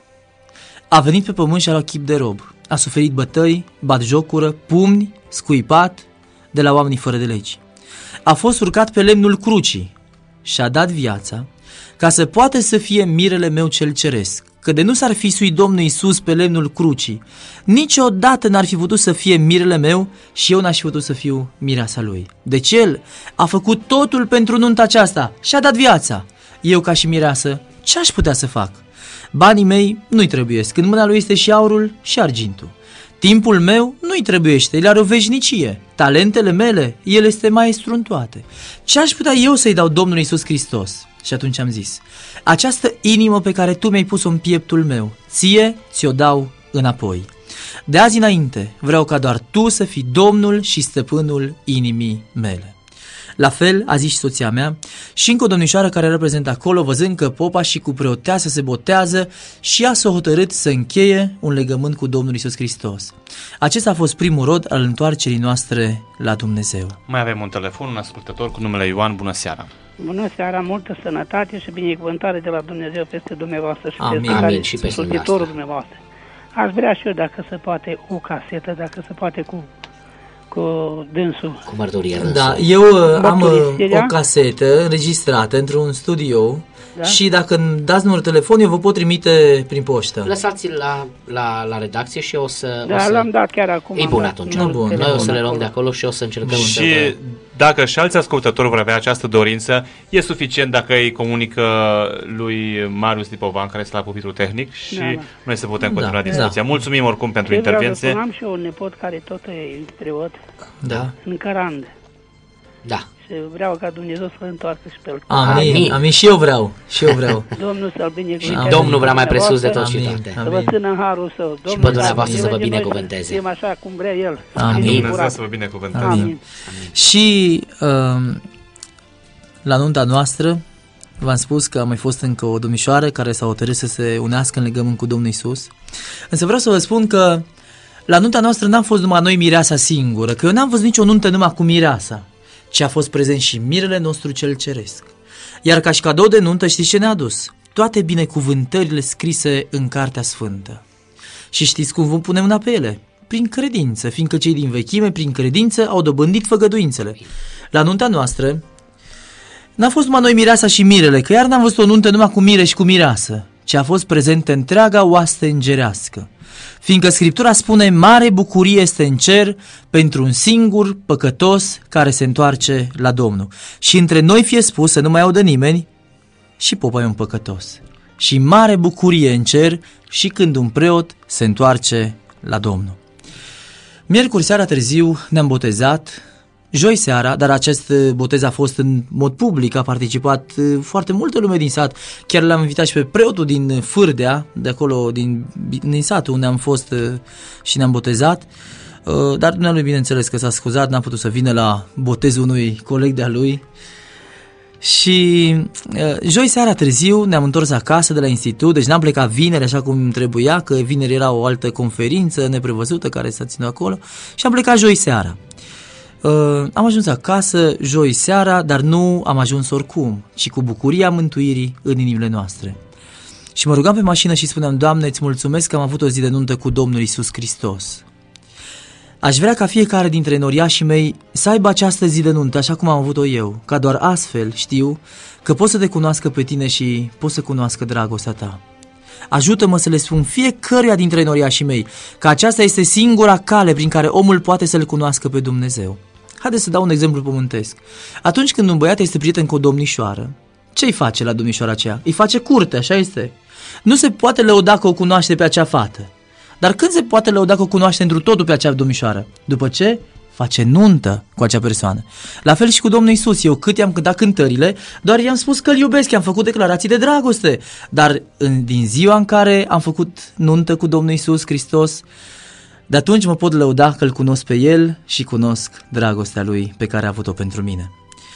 S4: A venit pe pământ și a luat chip de rob. A suferit bătăi, batjocură, pumni, scuipat de la oamenii fără de legi. A fost urcat pe lemnul crucii și a dat viața ca să poate să fie mirele meu cel ceresc. Că de nu s-ar fi suit Domnul Iisus pe lemnul crucii, niciodată n-ar fi putut să fie mirele meu și eu n-aș fi putut să fiu mireasa lui. Deci El a făcut totul pentru nunta aceasta și a dat viața. Eu ca și mireasă, ce aș putea să fac? Banii mei nu-i trebuiesc, în mâna lui este și aurul și argintul. Timpul meu nu-i trebuiește, el are o veșnicie. Talentele mele, el este maestru în toate. Ce aș putea eu să-i dau Domnului Iisus Hristos? Și atunci am zis: această inimă pe care tu mi-ai pus-o în pieptul meu, ție ți-o dau înapoi. De azi înainte vreau ca doar tu să fii Domnul și stăpânul inimii mele. La fel a zis și soția mea și încă o domnișoară care reprezintă acolo, văzând că popa și cu preoteasa se botează, și ea s-a hotărât să încheie un legământ cu Domnul Iisus Hristos. Acesta a fost primul rod al întoarcerii noastre la Dumnezeu.
S3: Mai avem un telefon, un ascultător cu numele Ioan. Bună seara!
S7: Bună seara, multă sănătate și binecuvântare de la Dumnezeu peste dumneavoastră și
S2: Amin.
S7: peste
S2: Amin.
S7: care
S2: Și peste
S7: slujitorul dumneavoastră. Aș vrea și eu, dacă se poate, o casetă, dacă se poate, cu, cu dânsul.
S2: Cu mărturie.
S4: Da, eu uh, am uh,
S7: Mărturisirea.
S4: o casetă înregistrată într-un studio,
S7: Da?
S4: și dacă îmi dați numărul telefon, eu vă pot trimite prin poștă.
S2: Lăsați-l la, la, la redacție și o să...
S7: Da,
S2: o să...
S7: l-am dat chiar acum.
S2: E
S7: am
S2: bun
S7: dat
S2: atunci.
S7: numărul
S4: Bun.
S2: Noi o
S7: telefon
S2: să le luăm
S7: acolo.
S2: de acolo și o să încercăm
S3: Și
S2: să...
S3: dacă și alți ascultători vor avea această dorință, e suficient dacă îi comunică lui Marius Lipovan, care este la pupitrul tehnic, și
S7: Da, da.
S3: noi să putem continua
S4: Da,
S3: discuția. Mulțumim oricum pentru
S7: Eu vreau să
S3: intervenție.
S7: spun, am și eu un nepot care tot e preot
S4: Da.
S7: în Cărandă.
S2: Da.
S7: Și vreau ca Dumnezeu să-l întoarcă și pe el.
S4: Amin.
S2: Amin.
S4: Amin. Și eu vreau. Și eu vreau.
S7: Domnul să-l
S2: Și
S7: binecuvânteze.
S2: Domnul vrea mai presus de tot și
S4: Amin.
S2: toate.
S7: Să vă țină în harul său. Domnul
S2: pe dumneavoastră
S7: să
S2: să vă
S7: fie noi
S2: binecuvânteze.
S7: Să fim așa cum vrea El.
S4: Amin.
S7: Să fim
S3: Dumnezeu
S7: curați.
S3: să vă binecuvânteze.
S4: Amin.
S7: Amin.
S4: Și uh, la nunta noastră v-am spus că a mai fost încă o domnișoară care s-a hotărât să se unească în legământ cu Domnul Iisus. Însă vreau să vă spun că la nunta noastră n-am fost numai noi mireasa singură, că eu n-am văzut nicio nuntă numai cu mireasa, ci a fost prezent și mirele nostru cel ceresc. Iar ca și cadou de nuntă, știți ce ne-a adus? Toate binecuvântările scrise în Cartea Sfântă. Și știți cum vom pune mâna pe ele? prin credință, fiindcă cei din vechime, prin credință, au dobândit făgăduințele. La nunta noastră, n-a fost numai noi mireasa și mirele, că iar n-am văzut o nuntă numai cu mire și cu mireasă, ci a fost prezentă întreaga oaste îngerească. Fiindcă Scriptura spune, mare bucurie este în cer pentru un singur păcătos care se întoarce la Domnul. Și între noi fie spus să nu mai audă nimeni, și popa e un păcătos. Și mare bucurie în cer și când un preot se întoarce la Domnul. Miercuri seara târziu ne-am botezat, joi seara, dar acest botez a fost în mod public, a participat foarte multă lume din sat. Chiar l-am invitat și pe preotul din Fârdea, de acolo, din, din satul unde am fost și ne-am botezat. Dar dumnealui, bineînțeles că s-a scuzat, n-a putut să vină la botezul unui coleg de-a lui. Și joi seara târziu ne-am întors acasă de la institut, deci n-am plecat vineri așa cum trebuia, că vineri era o altă conferință neprevăzută care s-a ținut acolo și am plecat joi seara. Uh, am ajuns acasă joi seara, dar nu am ajuns oricum, ci cu bucuria mântuirii în inimile noastre. Și mă rugam pe mașină și spuneam, Doamne, îți mulțumesc că am avut o zi de nuntă cu Domnul Iisus Hristos. Aș vrea ca fiecare dintre enoriașii mei să aibă această zi de nuntă așa cum am avut-o eu, ca doar astfel știu că pot să te cunoască pe tine și pot să cunoască dragostea ta. Ajută-mă să le spun fiecăruia dintre enoriașii mei că aceasta este singura cale prin care omul poate să-L cunoască pe Dumnezeu. Haideți să dau un exemplu pământesc. Atunci când un băiat este prieten cu o domnișoară, ce-i face la domnișoara aceea? Îi face curte, așa este. Nu se poate lăuda că o cunoaște pe acea fată. Dar când se poate lăuda că o cunoaște întru totul pe acea domnișoară? După ce face nuntă cu acea persoană. La fel și cu Domnul Iisus. Eu cât i-am cântat cântările, doar i-am spus că îl iubesc, i-am făcut declarații de dragoste. Dar în, din ziua în care am făcut nuntă cu Domnul Iisus Hristos, de atunci mă pot lăuda că îl cunosc pe El și cunosc dragostea Lui pe care a avut-o pentru mine.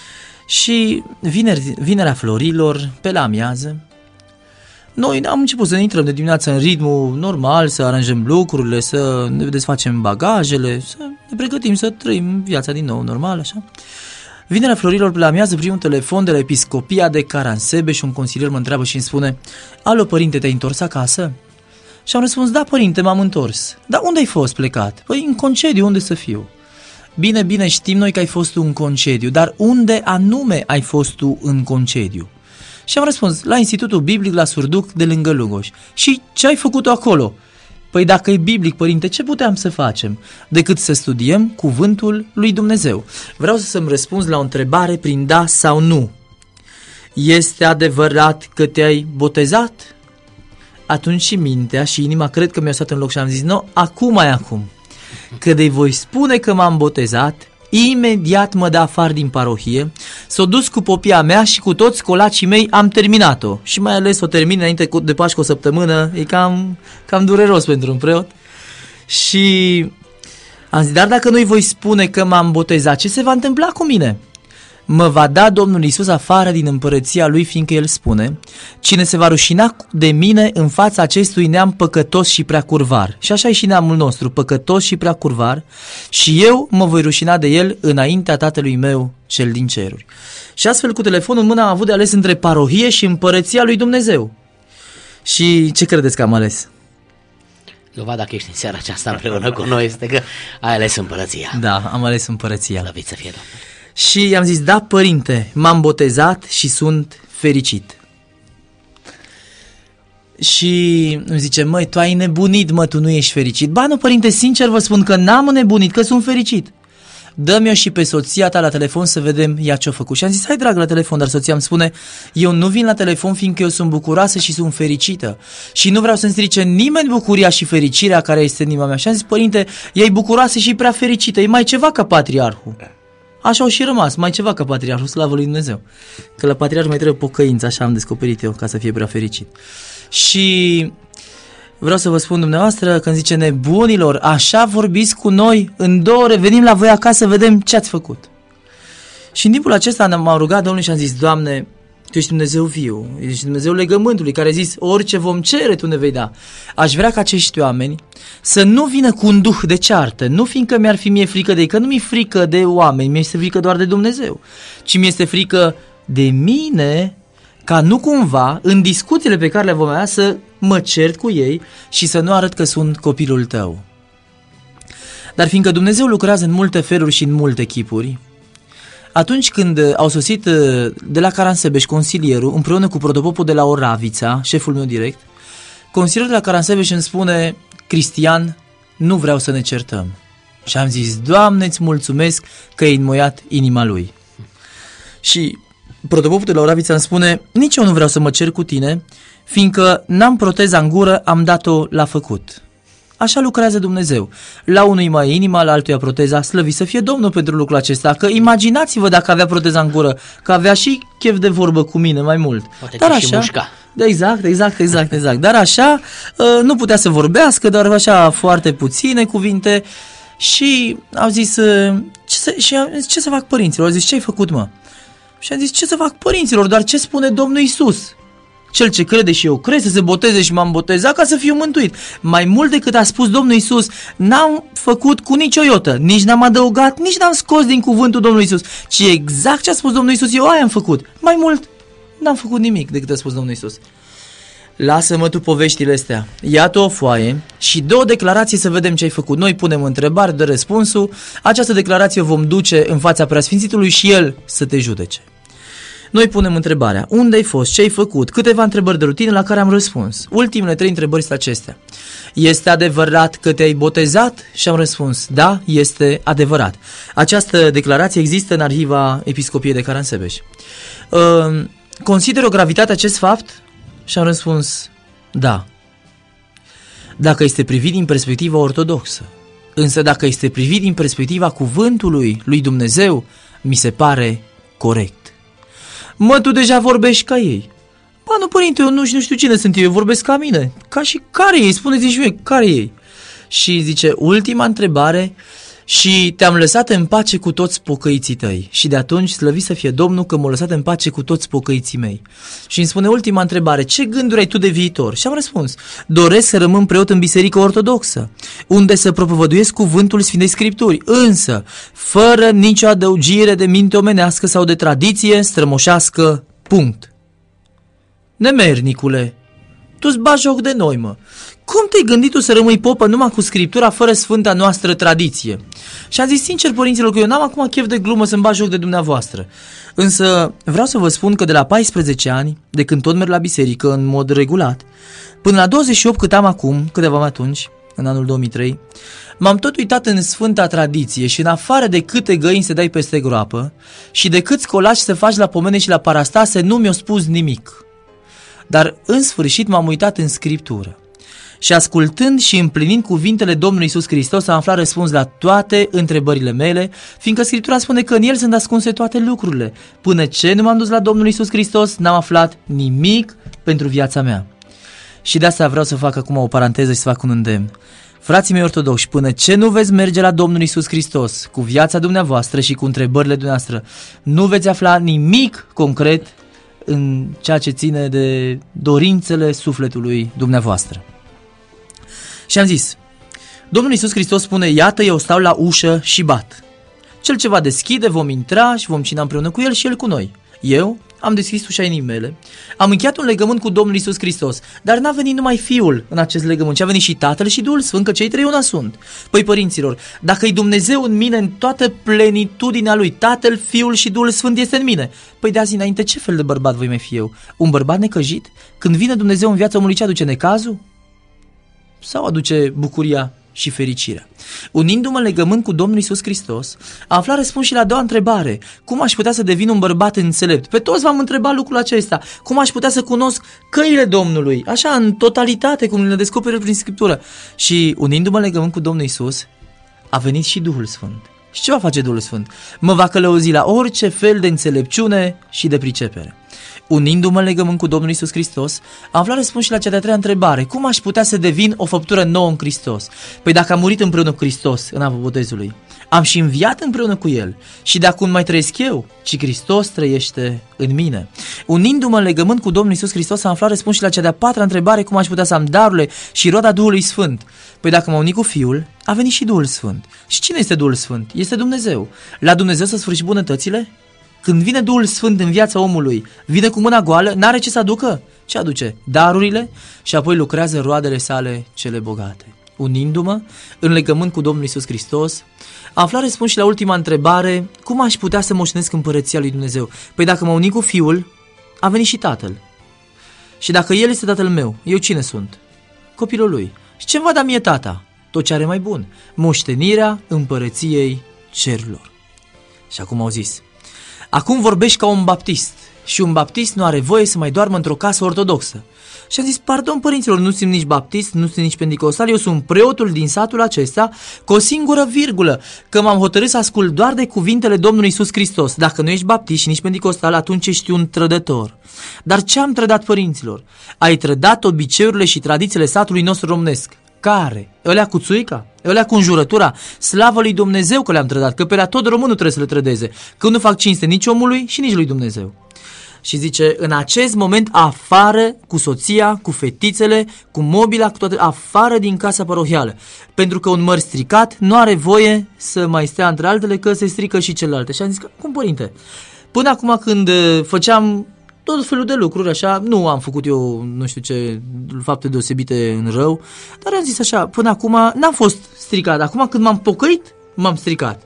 S4: Și vineri, vinerea florilor, pe la amiază, noi am început să ne intrăm de dimineață în ritmul normal, să aranjăm lucrurile, să ne desfacem bagajele, să ne pregătim să trăim viața din nou normal, așa. Vinerea florilor, pe la amiază, primul telefon de la Episcopia de Caransebe și un consilier mă întreabă și îmi spune, alo, părinte, te-ai întors acasă? Și am răspuns, da, părinte, m-am întors. Dar unde ai fost plecat? Păi în concediu, unde să fiu? Bine, bine, știm noi că ai fost tu în concediu, dar unde anume ai fost tu în concediu? Și am răspuns, la Institutul Biblic la Surduc de lângă Lugoș. Și ce ai făcut acolo? Păi dacă e biblic, părinte, ce puteam să facem? Decât să studiem cuvântul lui Dumnezeu. Vreau să-mi răspunzi la o întrebare prin da sau nu. Este adevărat că te-ai botezat? Atunci și mintea și inima cred că mi-au stat în loc și am zis, nu, acum ai acum. Că de voi spune că m-am botezat, imediat mă dă afară din parohie, s-o dus cu popia mea și cu toți colacii mei am terminat-o. Și mai ales o termin înainte de Paști cu o săptămână, e cam, cam dureros pentru un preot. Și am zis, dar dacă nu-i voi spune că m-am botezat, ce se va întâmpla cu mine? Mă va da Domnul Iisus afară din împărăția Lui, fiindcă El spune, cine se va rușina de mine în fața acestui neam păcătos și prea curvar. Și așa e și neamul nostru, păcătos și prea curvar, și eu mă voi rușina de el înaintea Tatălui meu cel din ceruri. Și astfel, cu telefonul în mână, am avut de ales între parohie și împărăția lui Dumnezeu. Și ce credeți că am ales?
S2: Dovada că ești în seara aceasta împreună cu noi este că ai ales împărăția.
S4: Da, am ales împărăția.
S2: Slăvit să fie Domnul.
S4: Și i-am zis, da, părinte, m-am botezat și sunt fericit. Și îmi zice, măi, tu ai nebunit, mă, tu nu ești fericit. Ba nu, părinte, sincer vă spun că n-am nebunit, că sunt fericit. Dă-mi-o și pe soția ta la telefon să vedem ea ce-a făcut. Și am zis, hai drag la telefon, dar soția îmi spune, eu nu vin la telefon fiindcă eu sunt bucuroasă și sunt fericită. Și nu vreau să-mi strice nimeni bucuria și fericirea care este în inima mea. Și am zis, părinte, ea e bucuroasă și prea fericită, e mai ceva ca patriarhul. Așa au și rămas, mai ceva ca patriarhul, slavă lui Dumnezeu. Că la patriarh mai trebuie pocăință, așa am descoperit eu, ca să fie prea fericit. Și vreau să vă spun dumneavoastră, când zice nebunilor, așa vorbiți cu noi, în două ore venim la voi acasă, vedem ce ați făcut. Și în timpul acesta m-am rugat Domnului și am zis, Doamne, Tu ești Dumnezeu viu, ești Dumnezeu legământului, care a zis, orice vom cere, Tu ne vei da. Aș vrea ca acești oameni să nu vină cu un duh de ceartă, nu fiindcă mi-ar fi mie frică de ei, că nu mi-e frică de oameni, mi este frică doar de Dumnezeu, ci mi este frică de mine, ca nu cumva, în discuțiile pe care le vom avea, să mă cert cu ei și să nu arăt că sunt copilul tău. Dar fiindcă Dumnezeu lucrează în multe feluri și în multe chipuri, atunci când au sosit de la Caransebeș consilierul, împreună cu protopopul de la Oravița, șeful meu direct, consilierul de la Caransebeș îmi spune: Cristian, nu vreau să ne certăm. Și am zis: Doamne, îți mulțumesc că ai înmoiat inima lui. Și protopopul de la Oravița îmi spune: nici eu nu vreau să mă cer cu tine, fiindcă n-am proteza în gură, am dat-o la făcut. Așa lucrează Dumnezeu. La unui mai inima, la altuia proteza, slăvit să fie Domnul pentru lucrul acesta. Că imaginați-vă dacă avea proteza în gură, că avea și chef de vorbă cu mine mai mult.
S2: Poate
S4: Dar
S2: că
S4: așa,
S2: și mușca.
S4: Da, exact, exact, exact, exact. Dar așa nu putea să vorbească, doar așa foarte puține cuvinte. Și au zis: ce să, și am zis, ce să fac părinților? Au zis: ce ai făcut, mă? Și am zis: ce să fac părinților? Doar ce spune Domnul Iisus? Cel ce crede și eu cred, să se boteze, și m-am botezat ca să fiu mântuit. Mai mult decât a spus Domnul Iisus, n-am făcut cu nicio iotă, nici n-am adăugat, nici n-am scos din cuvântul Domnului Iisus, ci exact ce a spus Domnul Iisus, eu aia am făcut. Mai mult n-am făcut nimic decât a spus Domnul Iisus. Lasă-mă tu poveștile astea, ia-te o foaie și dă o declarație să vedem ce ai făcut. Noi punem întrebări, dă răspunsul, această declarație o vom duce în fața Preasfințitului și El să te judece. Noi punem întrebarea: unde ai fost, ce ai făcut, câteva întrebări de rutină la care am răspuns. Ultimele trei întrebări sunt acestea: este adevărat că te-ai botezat? Și am răspuns: da, este adevărat. Această declarație există în arhiva Episcopiei de Caransebeș. Uh, consider o gravitate acest fapt? Și am răspuns: da. Dacă este privit din perspectiva ortodoxă, însă dacă este privit din perspectiva cuvântului lui Dumnezeu, mi se pare corect. Mă, tu deja vorbești ca ei. Ba nu, părinte, eu nu, nu știu cine sunt eu, eu vorbesc ca mine. Ca și care ei? Spuneți-mi și mie, care ei? Și zice: ultima întrebare, și te-am lăsat în pace cu toți pocăiții tăi. Și de atunci, slăvit să fie Domnul că m-a lăsat în pace cu toți pocăiții mei. Și îmi spune ultima întrebare: ce gânduri ai tu de viitor? Și am răspuns: doresc să rămân preot în biserică ortodoxă, unde să propovăduiesc cuvântul Sfintei Scripturi, însă fără nicio adăugire de minte omenească sau de tradiție strămoșească. Punct. Nemernicule, tu-ți bagi joc de noi, mă. Cum te-ai gândit tu să rămâi popă numai cu Scriptura, fără sfânta noastră tradiție? Și am zis sincer părinților că eu n-am acum chef de glumă să-mi bag joc de dumneavoastră. Însă vreau să vă spun că de la paisprezece ani, de când tot merg la biserică în mod regulat, până la douăzeci și opt cât am acum, câteva mai atunci, în anul două mii trei, m-am tot uitat în sfânta tradiție și în afară de câte găini să dai peste groapă și de câți colaci să faci la pomene și la parastase, nu mi-a spus nimic. Dar în sfârșit m-am uitat în Scriptură și ascultând și împlinind cuvintele Domnului Iisus Hristos am aflat răspuns la toate întrebările mele, fiindcă Scriptura spune că în El sunt ascunse toate lucrurile. Până ce nu m-am dus la Domnul Iisus Hristos, n-am aflat nimic pentru viața mea. Și de asta vreau să fac acum o paranteză și să fac un îndemn. Frații mei ortodoxi, până ce nu veți merge la Domnul Iisus Hristos cu viața dumneavoastră și cu întrebările dumneavoastră, nu veți afla nimic concret în ceea ce ține de dorințele sufletului dumneavoastră. Și am zis: Domnul Iisus Hristos spune: iată, eu stau la ușă și bat. Cel ce va deschide, vom intra și vom cina împreună cu El și El cu noi. Eu am deschis ușa inimii mele, am încheiat un legământ cu Domnul Iisus Hristos, dar n-a venit numai Fiul în acest legământ, ci a venit și Tatăl și Duhul Sfânt, că cei trei una sunt. Păi, părinților, dacă e Dumnezeu în mine, în toată plenitudinea Lui, Tatăl, Fiul și Duhul Sfânt este în mine, păi de azi înainte ce fel de bărbat voi mai fi eu? Un bărbat necăjit? Când vine Dumnezeu în viața omului, ce aduce, necazul? Sau aduce bucuria și fericirea? Unindu-mă în legământ cu Domnul Iisus Hristos, am aflat răspuns și la a doua întrebare: cum aș putea să devin un bărbat înțelept? Pe toți v-am întrebat lucrul acesta: cum aș putea să cunosc căile Domnului, așa în totalitate, cum le descoperă prin Scriptură? Și unindu-mă în legământ cu Domnul Iisus, a venit și Duhul Sfânt. Și ce va face Duhul Sfânt? Mă va călăuzi la orice fel de înțelepciune și de pricepere. Unindu-mă în legământ cu Domnul Iisus Hristos, am aflat răspuns și la cea de-a treia întrebare: cum aș putea să devin o făptură nouă în Hristos? Păi dacă am murit împreună cu Hristos în apă botezului, am și înviat împreună cu El și de acum nu mai trăiesc eu, ci Hristos trăiește în mine. Unindu-mă în legământ cu Domnul Iisus Hristos, am aflat răspuns și la cea de-a patra întrebare: cum aș putea să am darurile și roada Duhului Sfânt? Păi dacă m-am unit cu Fiul, a venit și Duhul Sfânt. Și cine este Duhul Sfânt? Este Dumnezeu. La Dumnezeu să sfârși bunătățile? Când vine Duhul Sfânt în viața omului, vine cu mâna goală, n-are ce să aducă. Ce aduce? Darurile și apoi lucrează roadele sale cele bogate. unindu-mă în legământ cu Domnul Iisus Hristos, am aflat răspuns și la ultima întrebare, cum aș putea să moștenesc împărăția lui Dumnezeu? Păi dacă m-am unit cu Fiul, a venit și Tatăl. Și dacă El este Tatăl meu, eu cine sunt? Copilul Lui. Și ce-mi va da mie Tata? Tot ce are mai bun. Moștenirea împărăției cerurilor. Și acum au zis, acum vorbești ca un baptist și un baptist nu are voie să mai doarmă într-o casă ortodoxă. Și am zis, pardon părinților, nu sunt nici baptist, nu sunt nici pentecostal, eu sunt preotul din satul acesta cu o singură virgulă, că m-am hotărât să ascult doar de cuvintele Domnului Iisus Hristos. Dacă nu ești baptist și nici pentecostal, atunci ești un trădător. Dar ce am trădat, părinților? Ai trădat obiceiurile și tradițiile satului nostru românesc. Care? Ălea cu țuica? Ălea cu înjurătura? Slavă lui Dumnezeu că le-am trădat, că pe la tot românul trebuie să le trădeze, că nu fac cinste nici omului și nici lui Dumnezeu. Și zice, în acest moment afară cu soția, cu fetițele, cu mobila, cu toate, afară din casa parohială. Pentru că un măr stricat nu are voie să mai stea între altele, că se strică și celelalte. Și am zis, cum părinte? Până acum când făceam tot felul de lucruri, așa, nu am făcut eu, nu știu ce, fapte deosebite în rău, dar am zis așa, până acum n-am fost stricat. Acum când m-am pocăit, m-am stricat.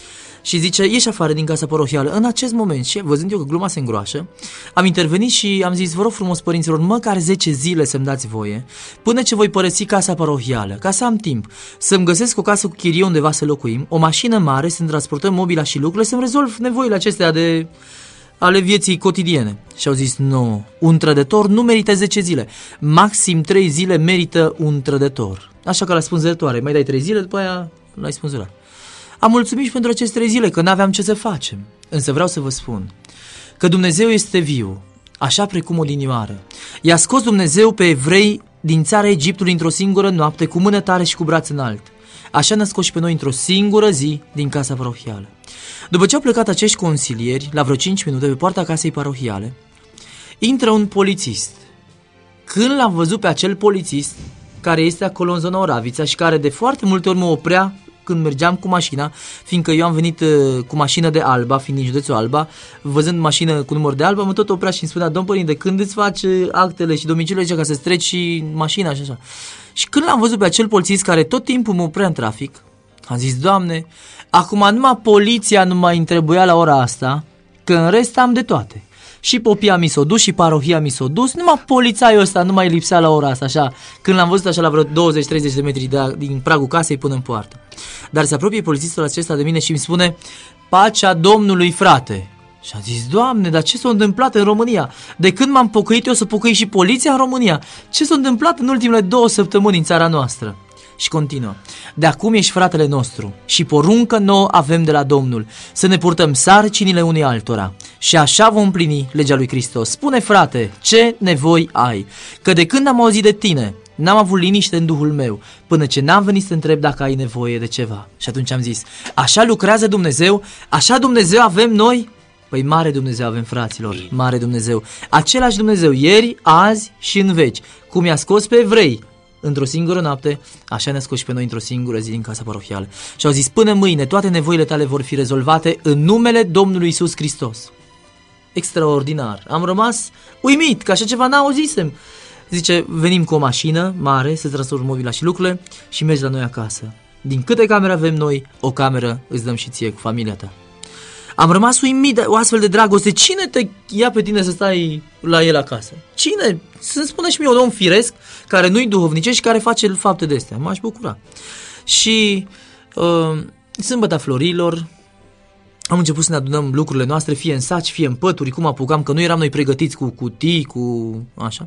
S4: Și zice, ieși afară din casa parohială. În acest moment, și văzând eu că gluma se îngroașă, am intervenit și am zis, vă rog frumos părinților, măcar zece zile să-mi dați voie, până ce voi părăsi casa parohială, ca să am timp să-mi găsesc o casă cu chirie undeva să locuim, o mașină mare, să-mi transportăm mobila și lucrurile, să-mi rezolv nevoile acestea de ale vieții cotidiene. Și au zis, nu, un trădător nu merită zece zile, maxim trei zile merită un trădător. Așa că la spânzurătoare, mai dai trei zile, după aia l-ai spânzurat. Am mulțumit și pentru aceste trei zile, că n-aveam ce să facem. Însă vreau să vă spun că Dumnezeu este viu, așa precum odinioară. I-a scos Dumnezeu pe evrei din țara Egiptului într-o singură noapte, cu mână tare și cu braț înalt. Așa ne-a scos și pe noi într-o singură zi din casa parohială. După ce au plecat acești consilieri, la vreo cinci minute, pe poarta casei parohiale, intră un polițist. Când l-am văzut pe acel polițist, care este acolo în zona Oravița și care de foarte multe ori mă oprea când mergeam cu mașina, fiindcă eu am venit uh, cu mașină de Alba, fiind din județul Alba, văzând mașină cu număr de Alba, mă tot oprea și îmi spunea, domn părinte, când îți faci actele și domiciliul ca să-ți treci și mașina și așa. Și când l-am văzut pe acel polițist care tot timpul mă oprea în trafic, am zis, Doamne, acum numai poliția nu mai întrebuia la ora asta, că în rest am de toate. Și popia mi s-o dus și parohia mi s-o dus, numai polițaiul ăsta nu mai lipsea la ora asta, așa, când l-am văzut așa la vreo douăzeci treizeci de metri de, din pragul casei până în poartă. Dar se apropie polițistul acesta de mine și îmi spune, pacea Domnului, frate. Și am zis, Doamne, dar ce s-a întâmplat în România? De când m-am pocăit eu să pocăi și poliția în România? Ce s-a întâmplat în ultimele două săptămâni în țara noastră? Și continuă, de acum ești fratele nostru și poruncă nouă avem de la Domnul, să ne purtăm sarcinile unii altora și așa vom împlini legea lui Hristos. Spune, frate, ce nevoi ai? Că de când am auzit de tine, n-am avut liniște în duhul meu, până ce n-am venit să întreb dacă ai nevoie de ceva. Și atunci am zis, așa lucrează Dumnezeu? Așa Dumnezeu avem noi? Păi mare Dumnezeu avem, fraților, mare Dumnezeu. Același Dumnezeu, ieri, azi și în veci, cum i-a scos pe evrei într-o singură noapte, așa ne-a scos și pe noi într-o singură zi din casa parohială. Și au zis, până mâine toate nevoile tale vor fi rezolvate în numele Domnului Iisus Hristos. Extraordinar. Am rămas uimit, că așa ceva n-auzisem. Zice, venim cu o mașină mare să transformăm mobila și lucrurile și mergi la noi acasă. Din câte camere avem noi, o cameră îți dăm și ție cu familia ta. Am rămas uimit de o astfel de dragoste. Cine te ia pe tine să stai la el acasă? Cine? Să-mi spună și mie un om firesc, care nu-i duhovnicesc și care face fapte de astea. M-aș bucura. Și uh, sâmbăta florilor am început să ne adunăm lucrurile noastre, fie în saci, fie în pături, cum apucam, că nu eram noi pregătiți cu cutii, cu așa.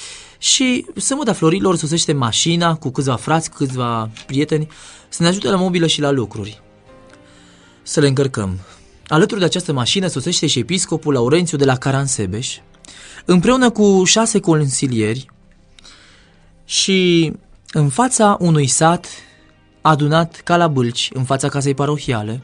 S4: Și sâmbăta florilor sosește mașina cu câțiva frați, cu câțiva prieteni, să ne ajute la mobilă și la lucruri. Să le încărcăm. Alături de această mașină sosește și episcopul Laurențiu de la Caransebeș, împreună cu șase consilieri și în fața unui sat adunat ca la bâlci, în fața casei parohiale,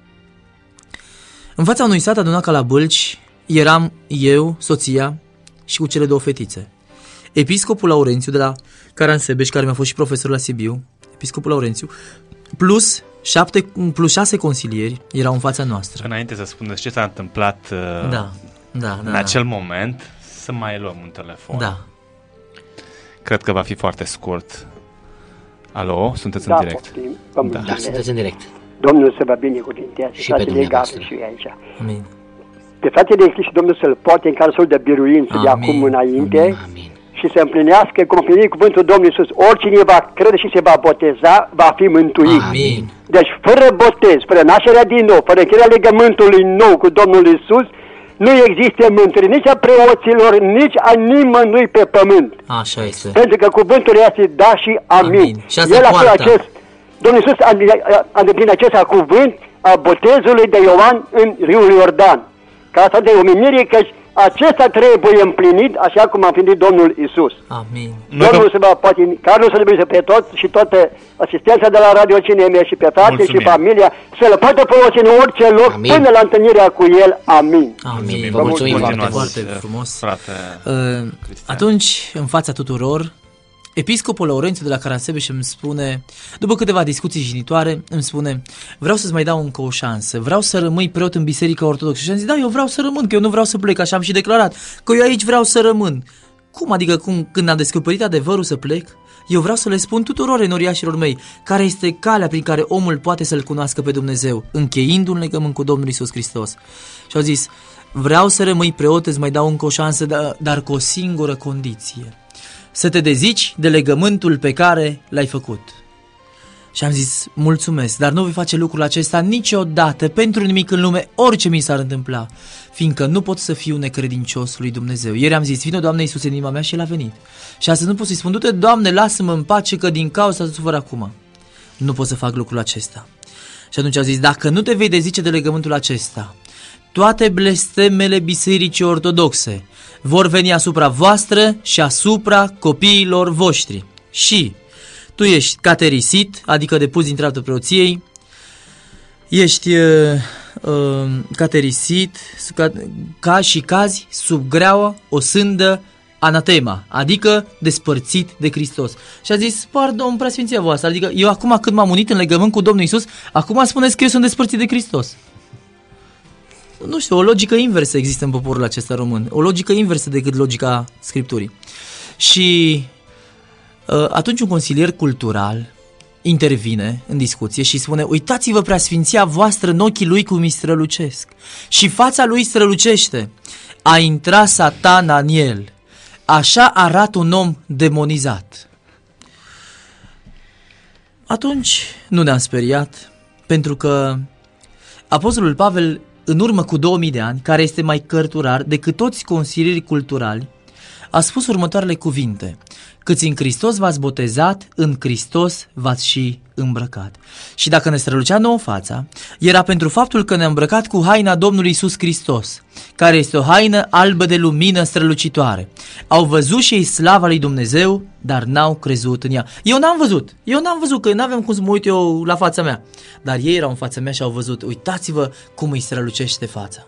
S4: în fața unui sat adunat ca la bâlci, eram eu, soția și cu cele două fetițe. Episcopul Laurențiu de la Caransebeș, care mi-a fost și profesor la Sibiu, episcopul Laurențiu, plus șapte, plus șase consilieri erau în fața noastră.
S3: Înainte să spuneți ce s-a întâmplat uh,
S4: da, da, da,
S3: în acel da. moment, să mai luăm un telefon.
S4: Da.
S3: Cred că va fi foarte scurt Alo, sunteți
S8: Da,
S3: în direct.
S8: poftim. Vă
S3: Da.
S8: mulțumesc.
S2: Da, sunteți în direct.
S8: Domnul să vă binecuvinteze.
S2: Și pe
S8: Fratele
S2: dumneavoastră.
S8: Gabriel și eu aici.
S4: Amin.
S8: Pe fratele Cristi Domnul să-l poarte în calsul de biruință de
S4: Amin.
S8: acum înainte
S2: Amin.
S8: și să împlinească cum împlinit cuvântul Domnului Iisus. Oricine va crede și se va boteza, va fi mântuit.
S4: Amin.
S8: Deci fără botez, fără nașterea din nou, fără încheierea legământului nou cu Domnul Iisus, nu există mântuire nici a preoților, nici a nimănui pe pământ.
S4: Așa este.
S8: Pentru că cuvântul este da și amin.
S4: Amin. Și asta
S8: El a făcut
S4: poartă.
S8: acest, Domnul Iisus a, a îndeplinit acesta cuvânt a botezului de Ioan în râul Iordan. Ca asta de uimire că acesta trebuie împlinit așa cum a împlinit Domnul Iisus.
S4: Amin.
S3: Noi
S8: Domnul
S3: vă-
S8: să vă poate, Carlos să le pe toți și toată asistența de la Radio C N M și pe frate
S3: Mulțumim.
S8: și familia să le poată folosi în orice loc
S2: Amin.
S8: până la întâlnirea cu El. Amin.
S4: Amin.
S2: Vă mulțumim foarte
S3: Continuați,
S4: foarte
S3: eh,
S4: frumos.
S3: Frate
S4: Uh,
S3: Cristian.
S4: atunci, în fața tuturor, episcopul Laurențiu de la Caransebeș îmi spune, după câteva discuții jignitoare, îmi spune: vreau să-ți mai dau încă o șansă, vreau să rămâi preot în Biserica Ortodoxă. Și am zis: da, eu vreau să rămân, că eu nu vreau să plec, așa am și declarat, că eu aici vreau să rămân. Cum adică cum, când am descoperit adevărul să plec? Eu vreau să le spun tuturor enoriașilor mei care este calea prin care omul poate să-L cunoască pe Dumnezeu, încheind un legământ cu Domnul Iisus Hristos. Și au zis: vreau să rămâi preot, îți mai dau încă o șansă, dar, dar cu o singură condiție: să te dezici de legământul pe care l-ai făcut. Și am zis: mulțumesc, dar nu voi face lucrul acesta niciodată, pentru nimic în lume, orice mi s-ar întâmpla, fiindcă nu pot să fiu necredincios lui Dumnezeu. Ieri am zis: vină, Doamne Iisuse, în inima mea, și El a venit. Și astăzi nu pot să-i spun: du-te, Doamne, lasă-mă în pace, că din cauza ta sufăr acum. Nu pot să fac lucrul acesta. Și atunci am zis: dacă nu te vei dezice de legământul acesta, toate blestemele Bisericii Ortodoxe vor veni asupra voastră și asupra copiilor voștri. Și tu ești caterisit, adică depus din treaptă preoției, ești uh, uh, caterisit ca, ca și cazi sub greaua o sândă anatema, adică despărțit de Hristos. Și a zis: pardon, preasfinția voastră, adică eu acum când m-am unit în legământ cu Domnul Iisus, acum spuneți că eu sunt despărțit de Hristos. Nu știu, o logică inversă există în poporul acesta român, o logică inversă decât logica Scripturii. Și uh, atunci un consilier cultural intervine în discuție și spune: uitați-vă, preasfinția voastră, în ochii lui cum îi strălucesc. Și fața lui strălucește. A intrat Satana în el. Așa arată un om demonizat. Atunci nu ne-am speriat, pentru că Apostolul Pavel, în urmă cu două mii de ani, care este mai cărturar decât toți consilierii culturali, a spus următoarele cuvinte: câți în Hristos v-ați botezat, în Hristos v-ați și îmbrăcat. Și dacă ne strălucea nouă fața, era pentru faptul că ne-am îmbrăcat cu haina Domnului Iisus Hristos, care este o haină albă de lumină strălucitoare. Au văzut și ei slava lui Dumnezeu, dar n-au crezut în ea. Eu n-am văzut, eu n-am văzut, că n-aveam cum să mă uit eu la fața mea. Dar ei erau în fața mea și au văzut: uitați-vă cum îi strălucește fața.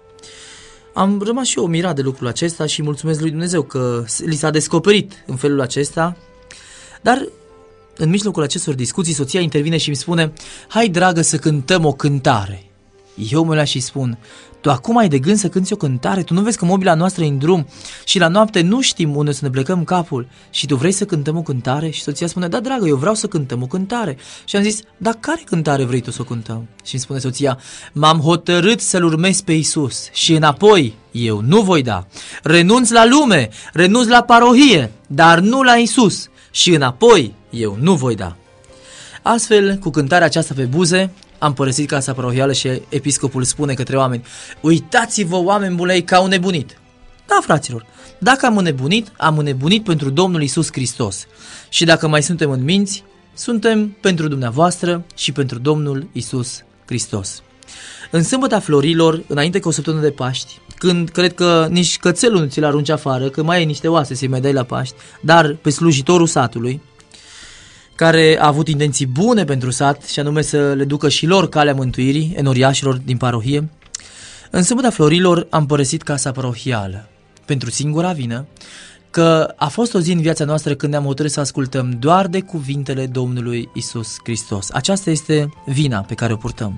S4: Am rămas și eu mirat de lucrul acesta și mulțumesc lui Dumnezeu că li s-a descoperit în felul acesta. Dar în mijlocul acestor discuții soția intervine și îmi spune: hai, dragă, să cântăm o cântare. Eu mă las și spun: tu acum ai de gând să cânti o cântare? Tu nu vezi că mobila noastră e în drum și la noapte nu știm unde să ne plecăm capul și tu vrei să cântăm o cântare? Și soția spune: da, dragă, eu vreau să cântăm o cântare. Și am zis: dar care cântare vrei tu să o cântăm? Și îmi spune soția: m-am hotărât să-L urmez pe Iisus și înapoi eu nu voi da. Renunț la lume, renunț la parohie, dar nu la Iisus, și înapoi eu nu voi da. Astfel, cu cântarea aceasta pe buze, am părăsit casa parohială și episcopul spune către oameni: uitați-vă, oameni bunei, că au nebunit. Da, fraților, dacă am înnebunit, am înnebunit pentru Domnul Iisus Hristos. Și dacă mai suntem în minți, suntem pentru dumneavoastră și pentru Domnul Iisus Hristos. În sâmbăta florilor, înainte cu o săptămână de Paști, când cred că nici cățelul nu ți-l arunci afară, că mai ai niște oase să-i mai dai la Paști, dar pe slujitorul satului, care a avut intenții bune pentru sat, și anume să le ducă și lor calea mântuirii, enoriașilor din parohie, în sâmbăta florilor am părăsit casa parohială, pentru singura vină că a fost o zi în viața noastră când ne-am hotărât să ascultăm doar de cuvintele Domnului Iisus Hristos. Aceasta este vina pe care o purtăm.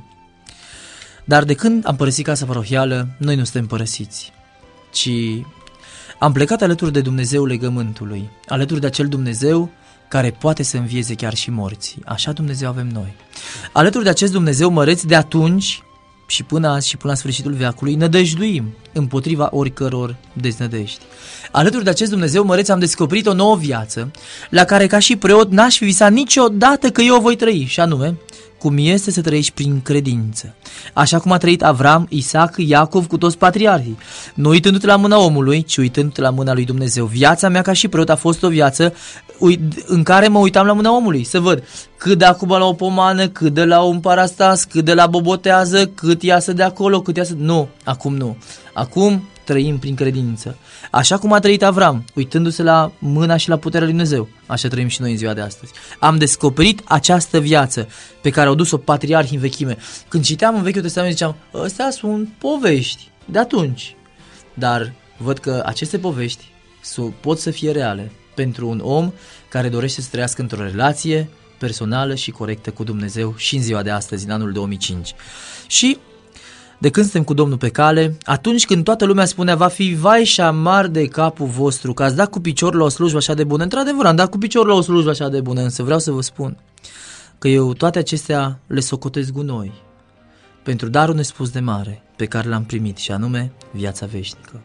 S4: Dar de când am părăsit casa parohială, noi nu suntem părăsiți, ci am plecat alături de Dumnezeu legământului, alături de acel Dumnezeu care poate să învieze chiar și morții. Așa Dumnezeu avem noi. Alături de acest Dumnezeu măreț, de atunci și până azi și până la sfârșitul veacului, nădăjduim împotriva oricăror deznădejdi. Alături de acest Dumnezeu măreț am descoperit o nouă viață, la care ca și preot n-aș fi visat niciodată că eu o voi trăi, și anume, cum este să trăiești prin credință. Așa cum a trăit Avram, Isaac, Iacov cu toți patriarhii, nu uitându-te la mâna omului, ci uitându-te la mâna lui Dumnezeu. Viața mea ca și preot a fost o viață în care mă uitam la mâna omului, să văd cât de acum la o pomană, cât de la un parastas, cât de la bobotează, cât iasă de acolo, cât iasă... Nu, acum nu. Acum trăim prin credință. Așa cum a trăit Avram, uitându-se la mâna și la puterea lui Dumnezeu, așa trăim și noi în ziua de astăzi. Am descoperit această viață pe care au dus-o patriarhii în vechime. Când citeam în Vechiul Testament ziceam, ăstea sunt povești de atunci. Dar văd că aceste povești pot să fie reale pentru un om care dorește să trăiască într-o relație personală și corectă cu Dumnezeu și în ziua de astăzi, în anul două mii cinci. Și de când suntem cu Domnul pe cale, atunci când toată lumea spunea, va fi vai și amar de capul vostru, că ați dat cu piciorul la o slujbă așa de bună. Într-adevăr, am dat cu piciorul la o slujbă așa de bună, însă vreau să vă spun că eu toate acestea le socotesc gunoi pentru darul nespus de mare pe care l-am primit, și anume viața veșnică.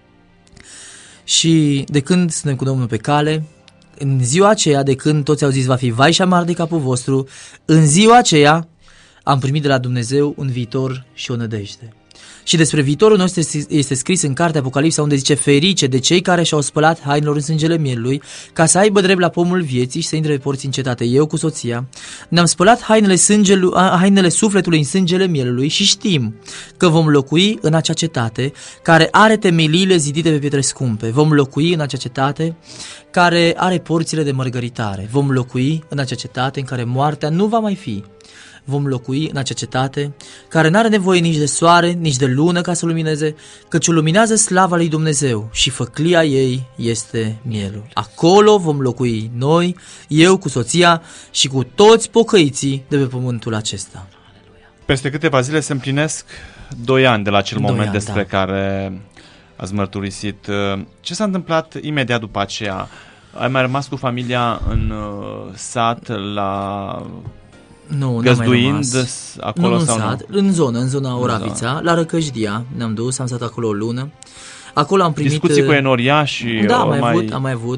S4: Și de când suntem cu Domnul pe cale, în ziua aceea, de când toți au zis va fi vai și amar de capul vostru, în ziua aceea am primit de la Dumnezeu un viitor și o nădejde. Și despre viitorul nostru este scris în cartea Apocalipsa, unde zice, ferice de cei care și-au spălat hainelor în sângele mielului, ca să aibă drept la pomul vieții și să intre pe porți în cetate. Eu cu soția ne-am spălat hainele, sângelu, hainele sufletului în sângele mielului și știm că vom locui în acea cetate care are temeliile zidite pe pietre scumpe. Vom locui în acea cetate care are porțile de mărgăritare. Vom locui în acea cetate în care moartea nu va mai fi. Vom locui în acea cetate care n-are nevoie nici de soare, nici de lună ca să lumineze, căci o luminează slava lui Dumnezeu și făclia ei este mielul. Acolo vom locui noi, eu cu soția și cu toți pocăiții de pe pământul acesta.
S3: Peste câteva zile se împlinesc doi ani de la acel
S4: Doi
S3: moment
S4: ani,
S3: despre
S4: da.
S3: care ați mărturisit. Ce s-a întâmplat imediat după aceea? Ai mai rămas cu familia în uh, sat la...
S4: Nu,
S3: găzduind acolo
S4: nu, în
S3: sau
S4: sat,
S3: nu?
S4: în zonă, în zona Oravița, la Răcăjdia ne-am dus, am stat acolo o lună. Acolo am primit...
S3: Discuții cu enoriași?
S4: Da, am mai,
S3: mai
S4: avut, am mai avut.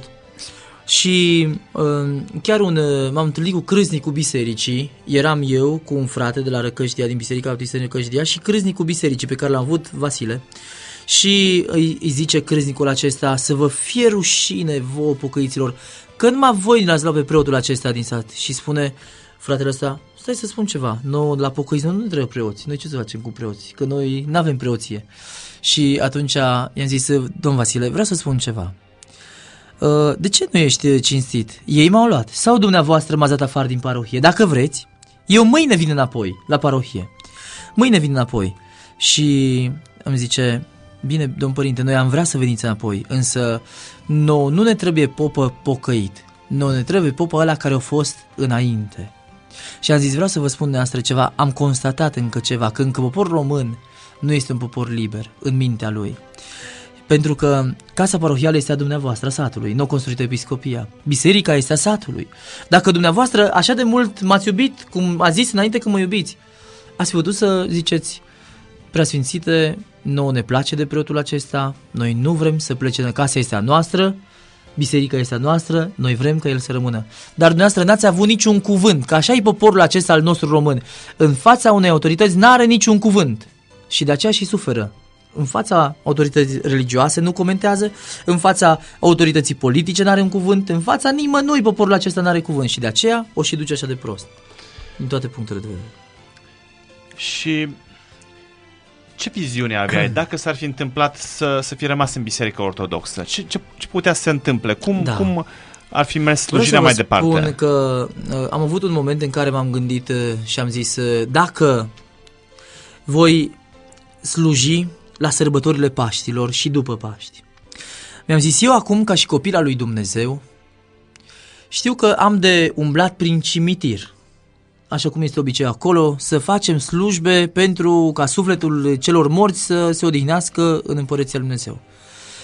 S4: Și uh, chiar un, uh, m-am întâlnit cu crâznicul bisericii. Eram eu cu un frate de la Răcăjdia, din Biserica Baptistă din Răcăjdia, și crâznicul bisericii pe care l-am avut, Vasile. Și îi, îi zice crâznicul acesta, să vă fie rușine vouă pocăiților, că numai voi l-ați luat pe preotul acesta din sat. Și spune fratele ăsta, stai să spun ceva, noi la pocăiți nu ne trebuie preoți, noi ce să facem cu preoți, că noi nu avem preoție. Și atunci i-am zis, domn Vasile, vreau să spun ceva. De ce nu ești cinstit? Ei m-au luat sau dumneavoastră m-ați dat afară din parohie? Dacă vreți, eu mâine vin înapoi la parohie. Mâine vin înapoi. Și îmi zice, bine, domn părinte, noi am vrea să veniți înapoi, însă nouă nu ne trebuie popă pocăit, nouă ne trebuie popă ăla care a fost înainte. Și am zis, vreau să vă spun dumneavoastră ceva, am constatat încă ceva, că încă poporul român nu este un popor liber în mintea lui. Pentru că casa parohială este a dumneavoastră, a satului, nu construită episcopia. Biserica este a satului. Dacă dumneavoastră așa de mult m-ați iubit, cum a zis înainte că mă iubiți, ați fi putut să ziceți, preasfințite, nouă ne place de preotul acesta, noi nu vrem să plece, în casa este a noastră, biserica este a noastră, noi vrem ca el să rămână. Dar dumneavoastră n-ați avut niciun cuvânt, că așa e poporul acesta al nostru român. În fața unei autorități n-are niciun cuvânt și de aceea și suferă. În fața autorității religioase nu comentează, în fața autorității politice n-are un cuvânt, în fața nimănui poporul acesta n-are cuvânt și de aceea o și duce așa de prost, din toate punctele de vedere.
S3: Și ce viziune aveai dacă s-ar fi întâmplat să, să fi rămas în Biserica Ortodoxă? Ce, ce, ce putea să se întâmple? Cum, da. cum ar fi mers slujirea mai departe?
S4: Vreau să vă spun că uh, am avut un moment în care m-am gândit uh, și am zis uh, dacă voi sluji la sărbătorile Paștilor și după Paști. Mi-am zis eu acum, ca și copil al lui Dumnezeu, știu că am de umblat prin cimitir, așa cum este obicei acolo, să facem slujbe pentru ca sufletul celor morți să se odihnească în Împărăția lui Dumnezeu.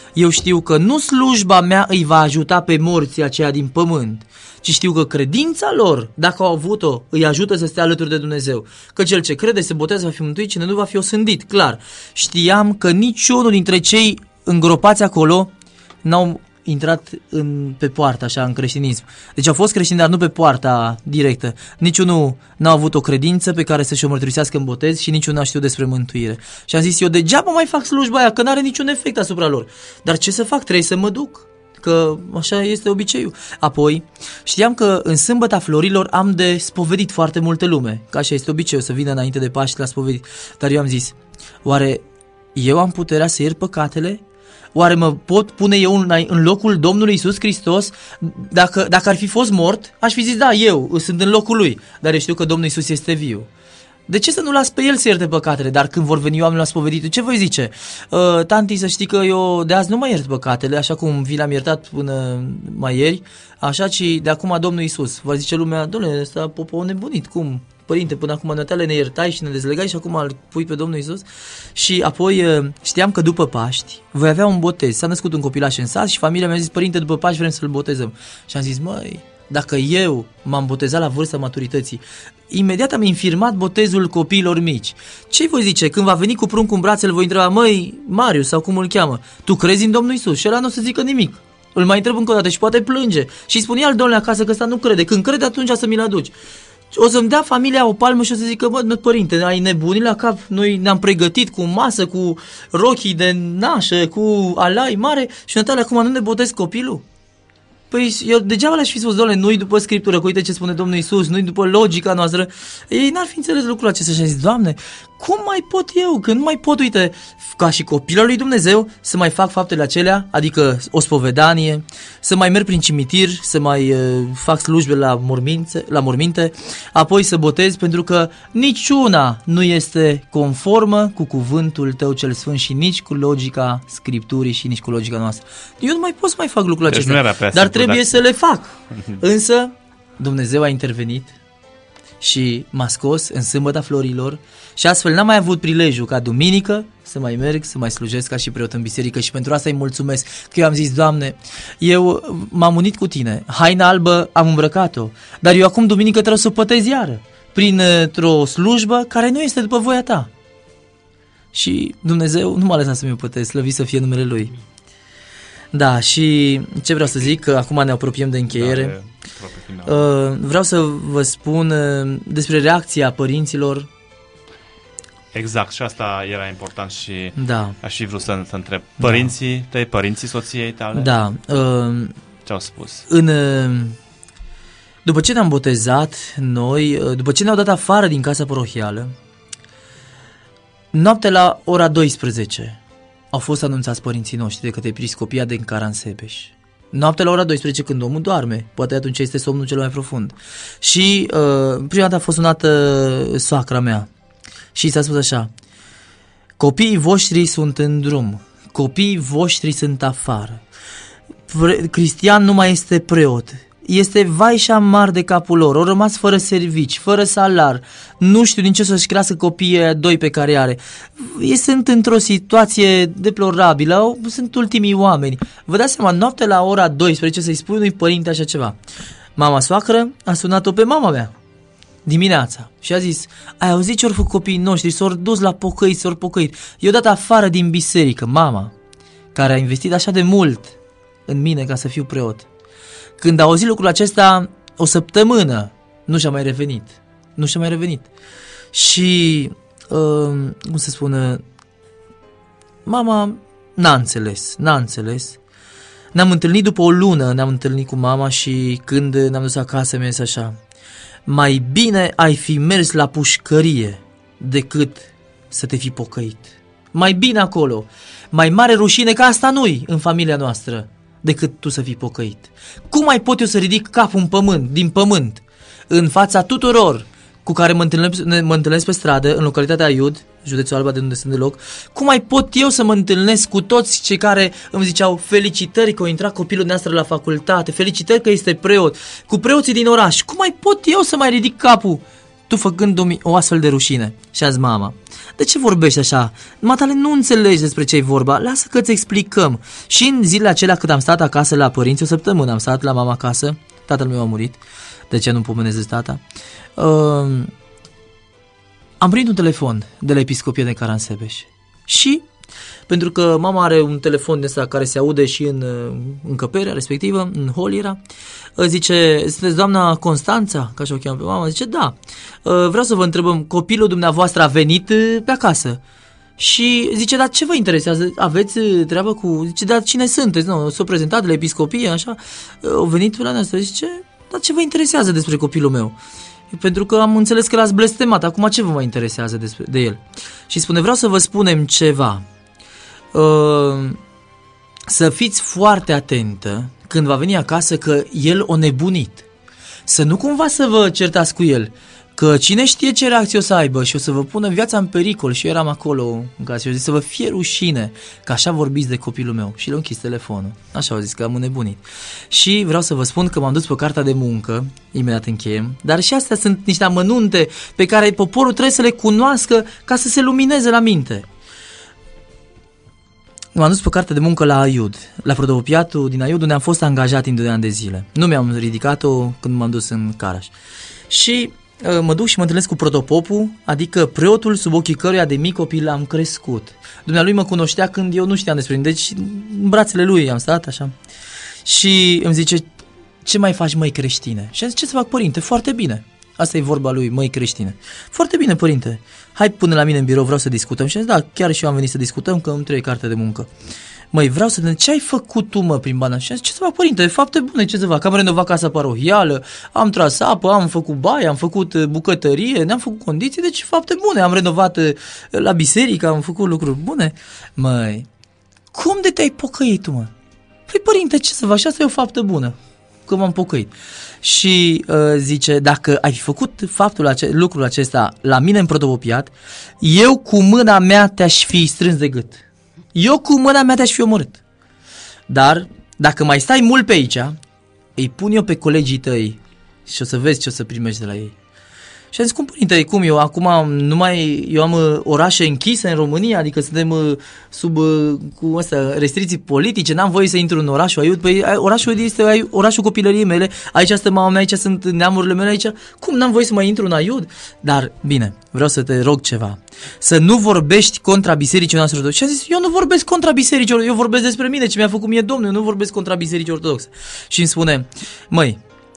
S4: Eu știu că nu slujba mea îi va ajuta pe morții aceia din pământ, ci știu că credința lor, dacă au avut-o, îi ajută să stea alături de Dumnezeu. Că cel ce crede, se botează, va fi mântuit, cine nu va fi osândit. Clar, știam că niciunul dintre cei îngropați acolo n-au intrat în, pe poartă, așa, în creștinism. Deci au fost creștini, dar nu pe poarta directă. Niciunul n-a avut o credință pe care să-și o mărturisească în botez și niciunul n-a știut despre mântuire. Și am zis, eu degeaba mai fac slujba aia, că n-are niciun efect asupra lor. Dar ce să fac? Trebuie să mă duc, că așa este obiceiul. Apoi, știam că în sâmbăta florilor am de spovedit foarte multă lume, că așa este obiceiul, să vină înainte de Paști la spovedit. Dar eu am zis, oare eu am puterea să iert păcatele? Oare mă pot pune eu în, în locul Domnului Iisus Hristos? Dacă, dacă ar fi fost mort, aș fi zis, da, eu sunt în locul lui, dar eu știu că Domnul Iisus este viu. De ce să nu las pe el să ierte păcatele? Dar când vor veni oamenii la spovedit, ce voi zice? Uh, tanti, să știi că eu de azi nu mai iert păcatele, așa cum vi l-am iertat până mai ieri, așa, ci de acum Domnul Iisus. Va zice lumea, dom'le, ăsta popou nebunit, cum? Părinte, până acum năteale ne iertai și ne dezlegai și acum îl pui pe Domnul Iisus. Și apoi știam că după Paști voi avea un botez. S-a născut un copilaș în sat și familia mi-a zis, părinte, după Paști vrem să-l botezăm. Și am zis, măi, dacă eu m-am botezat la vârsta maturității, imediat am infirmat botezul copiilor mici. Ce voi zice? Când va veni cu pruncul în brațe, îl voi întreba, măi, Marius, sau cum îl cheamă, tu crezi în Domnul Iisus? Și ăla nu o să zică nimic. Îl mai întreb încă o dată și poate plânge. Și îi spunea al domnule acasă că ăsta nu crede. Când crede, atunci să mi-l aduci. O să-mi dea familia o palmă și o să zică, bă, părinte, ai nebunit la cap? Noi ne-am pregătit cu masă, cu rochii de nașă, cu alai mare și Natalia, acum nu ne botezi copilul? Păi eu degeaba le-aș fi spus, doamne, nu-i după Scriptură, că uite ce spune Domnul Iisus, nu-i după logica noastră. Ei n-ar fi înțeles lucrul acesta și a zis, Doamne, cum mai pot eu, când nu mai pot, uite, ca și copilul lui Dumnezeu, să mai fac faptele acelea, adică o spovedanie, să mai merg prin cimitir, să mai uh, fac slujbe la morminte, la morminte, apoi să botez, pentru că niciuna nu este conformă cu cuvântul tău cel sfânt și nici cu logica Scripturii și nici cu logica noastră. Eu nu mai pot să mai fac lucrul
S3: Deci
S4: acesta, dar trebuie dacă... să le fac. Însă Dumnezeu a intervenit și m-a scos în sâmbăta florilor și astfel n-am mai avut prilejul ca duminică să mai merg, să mai slujesc ca și preot în biserică și pentru asta îi mulțumesc, că eu am zis, Doamne, eu m-am unit cu Tine, haina albă am îmbrăcat-o, dar eu acum duminică trebuie să o pătez iară, printr-o slujbă care nu este după voia Ta. Și Dumnezeu nu m-a lăsat să mi-o pătez, slăvit să fie numele Lui. Da, și ce vreau să zic, că acum ne apropiem de încheiere, da, uh, vreau să vă spun uh, despre reacția părinților.
S3: Exact, și asta era important și
S4: da.
S3: Aș fi vrut să, să întreb. Părinții da. tăi, părinții soției tale?
S4: Da. Uh,
S3: Ce au spus?
S4: În, uh, după ce ne-am botezat noi, uh, după ce ne-au dat afară din casa parohială, noaptea la ora douăsprezece au fost anunțați părinții noștri de către episcopia din Caransebeș. Noaptea la ora douăsprezece, când omul doarme, poate atunci este somnul cel mai profund. Și uh, prima dată a fost sunată soacra mea și s-a spus așa: copiii voștri sunt în drum, copiii voștri sunt afară, Cristian nu mai este preot, este vai și amar de capul lor, au rămas fără servici, fără salar, nu știu din ce să-și crească copiii doi pe care are. Ei sunt într-o situație deplorabilă, sunt ultimii oameni. Vă dați seama, noaptea la ora douăsprezece să-i spui unui părinte așa ceva. Mama soacră a sunat-o pe mama mea dimineața și a zis: ai auzit ce-au făcut copiii noștri, s-au dus la pocăit, s-au pocăit. I-au dat afară din biserică, mama, care a investit așa de mult în mine ca să fiu preot. Când a auzit lucrul acesta, o săptămână nu și-a mai revenit. Nu și-a mai revenit. Și, uh, cum se spune, mama n-a înțeles, n-a înțeles. Ne-am întâlnit după o lună, ne-am întâlnit cu mama și când ne-am dus acasă mi-a zis așa: mai bine ai fi mers la pușcărie decât să te fi pocăit. Mai bine acolo, mai mare rușine, că asta nu-i în familia noastră, decât tu să fii pocăit. Cum mai pot eu să ridic capul în pământ, din pământ, în fața tuturor cu care mă întâlnesc, mă întâlnesc pe stradă, în localitatea Aiud, județul Alba, de unde sunt deloc? Cum mai pot eu să mă întâlnesc cu toți cei care îmi ziceau felicitări că a intrat copilul noastră la facultate, felicitări că este preot, cu preoții din oraș? Cum mai pot eu să mai ridic capul tu făcând o, o astfel de rușine. Și azi mama, de ce vorbești așa? Matale, nu înțelegi despre ce-i vorba, lasă că îți explicăm. Și în zilele acelea cât am stat acasă la părinți, o săptămână am stat la mama acasă, tatăl meu a murit, de ce nu pomenesc de tata, uh, am primit un telefon de la episcopie de Caransebeș. Și, pentru că mama are un telefon de ăsta care se aude și în uh, încăperea respectivă, în hol era, uh, zice, sunteți doamna Constanța, ca așa o cheamă pe mama, zice, da, uh, vreau să vă întrebăm, copilul dumneavoastră a venit uh, pe acasă. Și zice, dar ce vă interesează? Aveți uh, treabă cu... Zice, dar cine sunteți? Nu, s-o prezentat de la episcopie, așa, uh, au venit la noastră. Zice, dar ce vă interesează despre copilul meu? Pentru că am înțeles că l-ați blestemat, acum ce vă mai interesează despre, de el? Și spune, vreau să vă spunem ceva. Uh, să fiți foarte atentă când va veni acasă că el o nebunit. Să nu cumva să vă certați cu el, că cine știe ce reacție o să aibă și o să vă pună viața în pericol. Și eu eram acolo în casă și eu zis să vă fie rușine că așa vorbiți de copilul meu. Și le-am închis telefonul. Așa au zis că am înnebunit. Și vreau să vă spun că m-am dus pe cartea de muncă, imediat încheiem, dar și astea sunt niște amănunte pe care poporul trebuie să le cunoască ca să se lumineze la minte. M-am dus pe cartea de muncă la Aiud, la protopopiatul din Aiud, unde am fost angajat timp de doi ani de zile. Nu mi-am ridicat-o când m-am dus în Caraș. Și uh, mă duc și mă întâlnesc cu protopopul, adică preotul sub ochii căruia de mic copil am crescut. Dumnealui mă cunoștea când eu nu știam despre mine, deci în brațele lui am stat așa. Și îmi zice, ce mai faci, măi, creștine? Și am zis, ce să fac, părinte? Foarte bine. Asta e vorba lui, măi, creștine. Foarte bine, părinte. Hai până la mine în birou, vreau să discutăm. Și am zis, da, chiar și eu am venit să discutăm, că îmi trebuie carte de muncă. Măi, vreau să te... Ce ai făcut tu, mă, prin bani? Și am zis, ce să fac, părinte? Fapte bune, ce să fac? Am renovat casa parohială, am tras apă, am făcut baie, am făcut bucătărie, ne-am făcut condiții, deci fapte bune. Am renovat la biserică, am făcut lucruri bune. Măi, cum de te-ai pocăit tu, mă? Păi, părinte, ce să fac? Și asta e o faptă bună, că m-am pocăit. Și uh, zice, dacă ai fi făcut faptul ace- lucrul acesta la mine în protopopiat, eu cu mâna mea te-aș fi strâns de gât. Eu cu mâna mea te-aș fi omorât. Dar dacă mai stai mult pe aici, îi pun eu pe colegii tăi și o să vezi ce o să primești de la ei. Și am zis, cum, părinte, cum eu acum nu mai, eu am uh, orașe închise în România, adică suntem uh, sub uh, cu astea, restricții politice, n-am voie să intru în orașul Aiud, păi orașul este orașul copilăriei mele, aici stă mama mea, aici sunt neamurile mele, aici, cum n-am voie să mai intru în Aiud? Dar, bine, vreau să te rog ceva, să nu vorbești contra bisericii noastre ortodoxe. Și am zis, eu nu vorbesc contra bisericii ortodoxe, eu vorbesc despre mine, ce mi-a făcut mie Domnul, eu nu vorbesc contra bisericii ortodoxe. Și îmi spune, măi,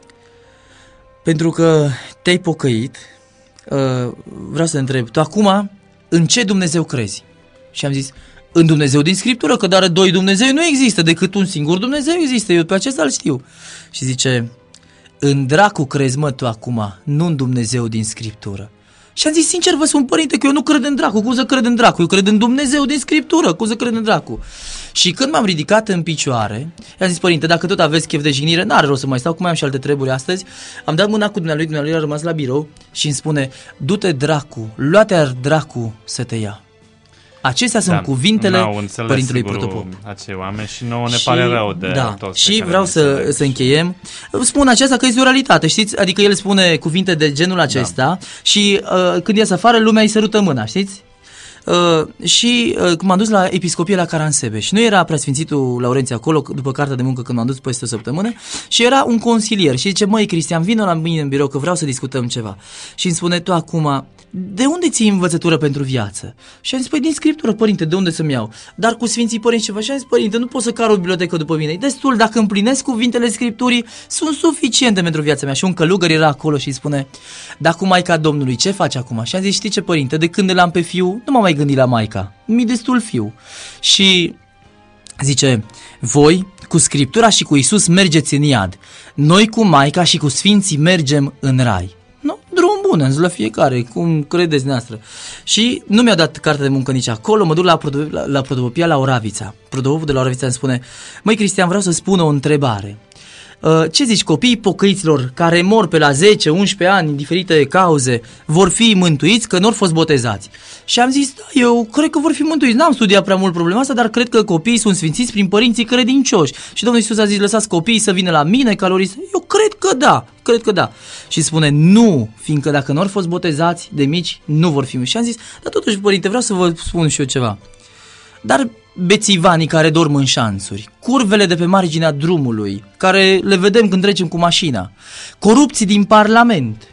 S4: pentru că te-ai pocăit, uh, vreau să te întreb, tu acum în ce Dumnezeu crezi? Și am zis, în Dumnezeu din Scriptură, că dar doi Dumnezeu nu există, decât un singur Dumnezeu există, eu pe acesta îl știu. Și zice, în dracu crezi, mă, tu acum, nu în Dumnezeu din Scriptură. Și am zis, sincer vă spun, părinte, că eu nu cred în dracu, cum să cred în dracu? Eu cred în Dumnezeu din Scriptură, cum să cred în dracu? Și când m-am ridicat în picioare, i-am zis, părinte, dacă tot aveți chef de jignire, n-are rost să mai stau, cum mai am și alte treburi astăzi. Am dat mâna cu dumnealui, dumnealui a rămas la birou și îmi spune, du-te dracu, lua-te dracu să te ia. Acestea sunt da, cuvintele părintelui protopop.
S3: Acei oameni și nouă ne și, pare rău de
S4: da,
S3: toți.
S4: Și vreau să, să încheiem. Spun aceasta că este o realitate, știți? Adică el spune cuvinte de genul acesta da. și uh, când ies afară, lumea îi sărută mâna, știți? Uh, și uh, m-am dus la episcopie la Caransebeș și nu era preasfințitul Laurențiu acolo după cartea de muncă când m-am dus peste o săptămână și era un consilier și zice, măi Cristian, vină la mine în birou că vreau să discutăm ceva. Și îmi spune, tu acum, de unde ții învățătură pentru viață? Și am zis, păi din Scriptură, părinte, de unde să-mi iau? Dar cu Sfinții Părinți ceva. Și am zis, părinte, nu pot să car o bibliotecă după mine. E destul, dacă împlinesc cuvintele Scripturii, sunt suficiente pentru viața mea. Și un călugăr era acolo și îi spune, dar cu Maica Domnului, ce faci acum? Și am zis, știi ce, părinte, de când l-am pe fiu, nu m-am mai gândit la Maica. Mi-e destul fiu. Și zice, voi cu Scriptura și cu Iisus mergeți în iad. Noi cu Maica și cu Sfinții mergem în rai. Nu? Drum bun, îți la fiecare, cum credeți noastră. Și nu mi-a dat carte de muncă nici acolo, mă duc la, la, la protopopia la Oravița. Protopopul de la Oravița îmi spune, măi Cristian, vreau să spun o întrebare. Uh, ce zici, copiii pocăiților care mor pe la zece unsprezece ani în diferite cauze vor fi mântuiți că nu au fost botezați? Și am zis, da, eu cred că vor fi mântuiți. N-am studiat prea mult problema asta, dar cred că copiii sunt sfințiți prin părinții credincioși. Și Domnul Iisus a zis, lăsați copiii să vină la mine, ca lor. Eu cred că da, cred că da. Și spune, nu, fiindcă dacă nu au fost botezați de mici, nu vor fi. Și am zis, dar totuși, părinte, vreau să vă spun și eu ceva. Dar bețivanii care dorm în șanțuri, curvele de pe marginea drumului, care le vedem când trecem cu mașina, corupții din Parlament,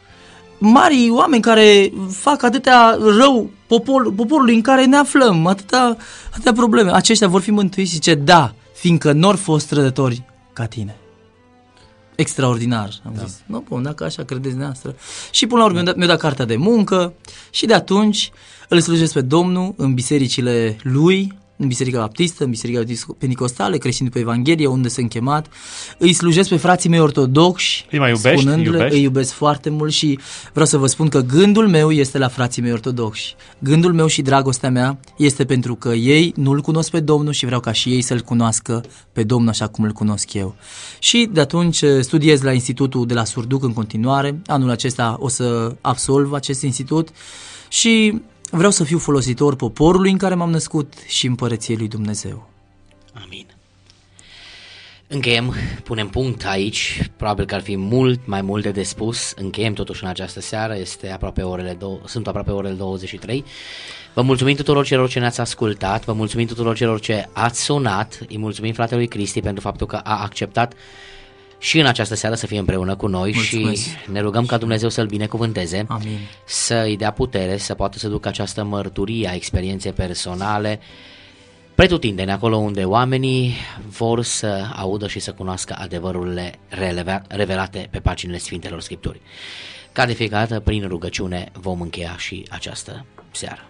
S4: mari oameni care fac atâtea rău popor, poporului în care ne aflăm, atâtea, atâtea probleme, aceștia vor fi mântuiți? Și zice, da, fiindcă n-or fost trădători ca tine. Extraordinar, am da. zis. Nu, bun, dacă așa credeți noastră. Și până la urmă mi-a dat, mi-a dat cartea de muncă și de atunci îl slujesc pe Domnul în bisericile lui, în Biserica Baptistă, în Biserica Pentecostală, creștini după Evanghelie, unde sunt chemat. Îi slujesc pe frații mei ortodoxi,
S3: îi mai iubești,
S4: spunându-le, îi, iubești? îi iubesc foarte mult și vreau să vă spun că gândul meu este la frații mei ortodoxi. Gândul meu și dragostea mea este pentru că ei nu-L cunosc pe Domnul și vreau ca și ei să-L cunoască pe Domnul așa cum îl cunosc eu. Și de atunci studiez la Institutul de la Surduc în continuare. Anul acesta o să absolv acest institut și vreau să fiu folositor poporului în care m-am născut și împărăției lui Dumnezeu.
S2: Amin. Încheiem, punem punct aici, probabil că ar fi mult mai multe de spus, încheiem totuși în această seară, este aproape orele două, sunt aproape orele douăzeci și trei. Vă mulțumim tuturor celor ce ne-ați ascultat, vă mulțumim tuturor celor ce ați sunat, îi mulțumim fratelui Cristi pentru faptul că a acceptat și în această seară să fie împreună cu noi. Mulțumesc. Și ne rugăm ca Dumnezeu să-L binecuvânteze.
S4: Amin.
S2: Să-i dea putere, să poată să ducă această mărturie a experienței personale pretutindeni acolo unde oamenii vor să audă și să cunoască adevărurile revelate pe paginile Sfintelor Scripturi. Ca de fiecare dată, prin rugăciune vom încheia și această seară.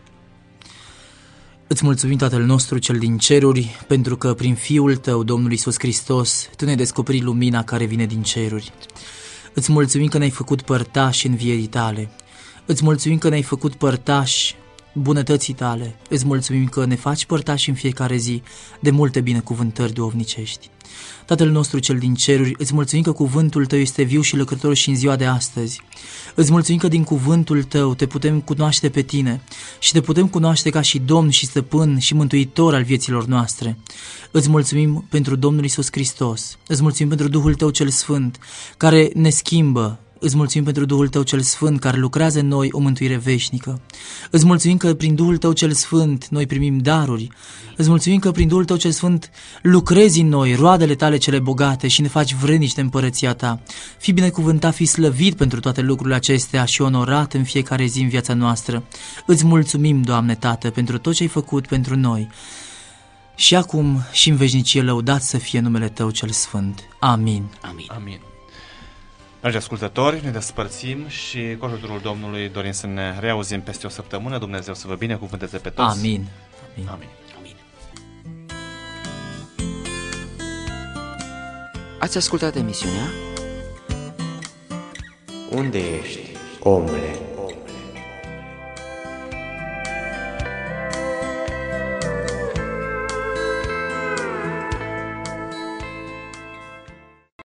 S4: Îți mulțumim, Tatăl nostru cel din ceruri, pentru că prin Fiul Tău, Domnul Iisus Hristos, Tu ne-ai descoperit lumina care vine din ceruri. Îți mulțumim că ne-ai făcut părtași în vierii Tale. Îți mulțumim că ne-ai făcut părtași bunătății Tale. Îți mulțumim că ne faci părtași în fiecare zi de multe binecuvântări duhovnicești. Tatăl nostru cel din ceruri, îți mulțumim că cuvântul Tău este viu și lucrător și în ziua de astăzi. Îți mulțumim că din cuvântul Tău te putem cunoaște pe Tine și te putem cunoaște ca și Domn și Stăpân și Mântuitor al vieților noastre. Îți mulțumim pentru Domnul Iisus Hristos. Îți mulțumim pentru Duhul Tău cel Sfânt, care ne schimbă. Îți mulțumim pentru Duhul Tău cel Sfânt, care lucrează în noi o mântuire veșnică. Îți mulțumim că prin Duhul Tău cel Sfânt noi primim daruri. Îți mulțumim că prin Duhul Tău cel Sfânt lucrezi în noi roadele Tale cele bogate și ne faci vrednici de împărăția Ta. Fii binecuvântat, fii slăvit pentru toate lucrurile acestea și onorat în fiecare zi în viața noastră. Îți mulțumim, Doamne Tată, pentru tot ce ai făcut pentru noi. Și acum și în veșnicie lăudat să fie numele Tău cel Sfânt. Amin.
S2: Amin.
S3: Amin. Dragi ascultători, ne despărțim și cu ajutorul Domnului dorim să ne reauzim peste o săptămână. Dumnezeu să vă binecuvânteze pe toți.
S4: Amin.
S3: Amin. Amin.
S2: Amin.
S9: Ați ascultat emisiunea
S1: Unde ești, omule?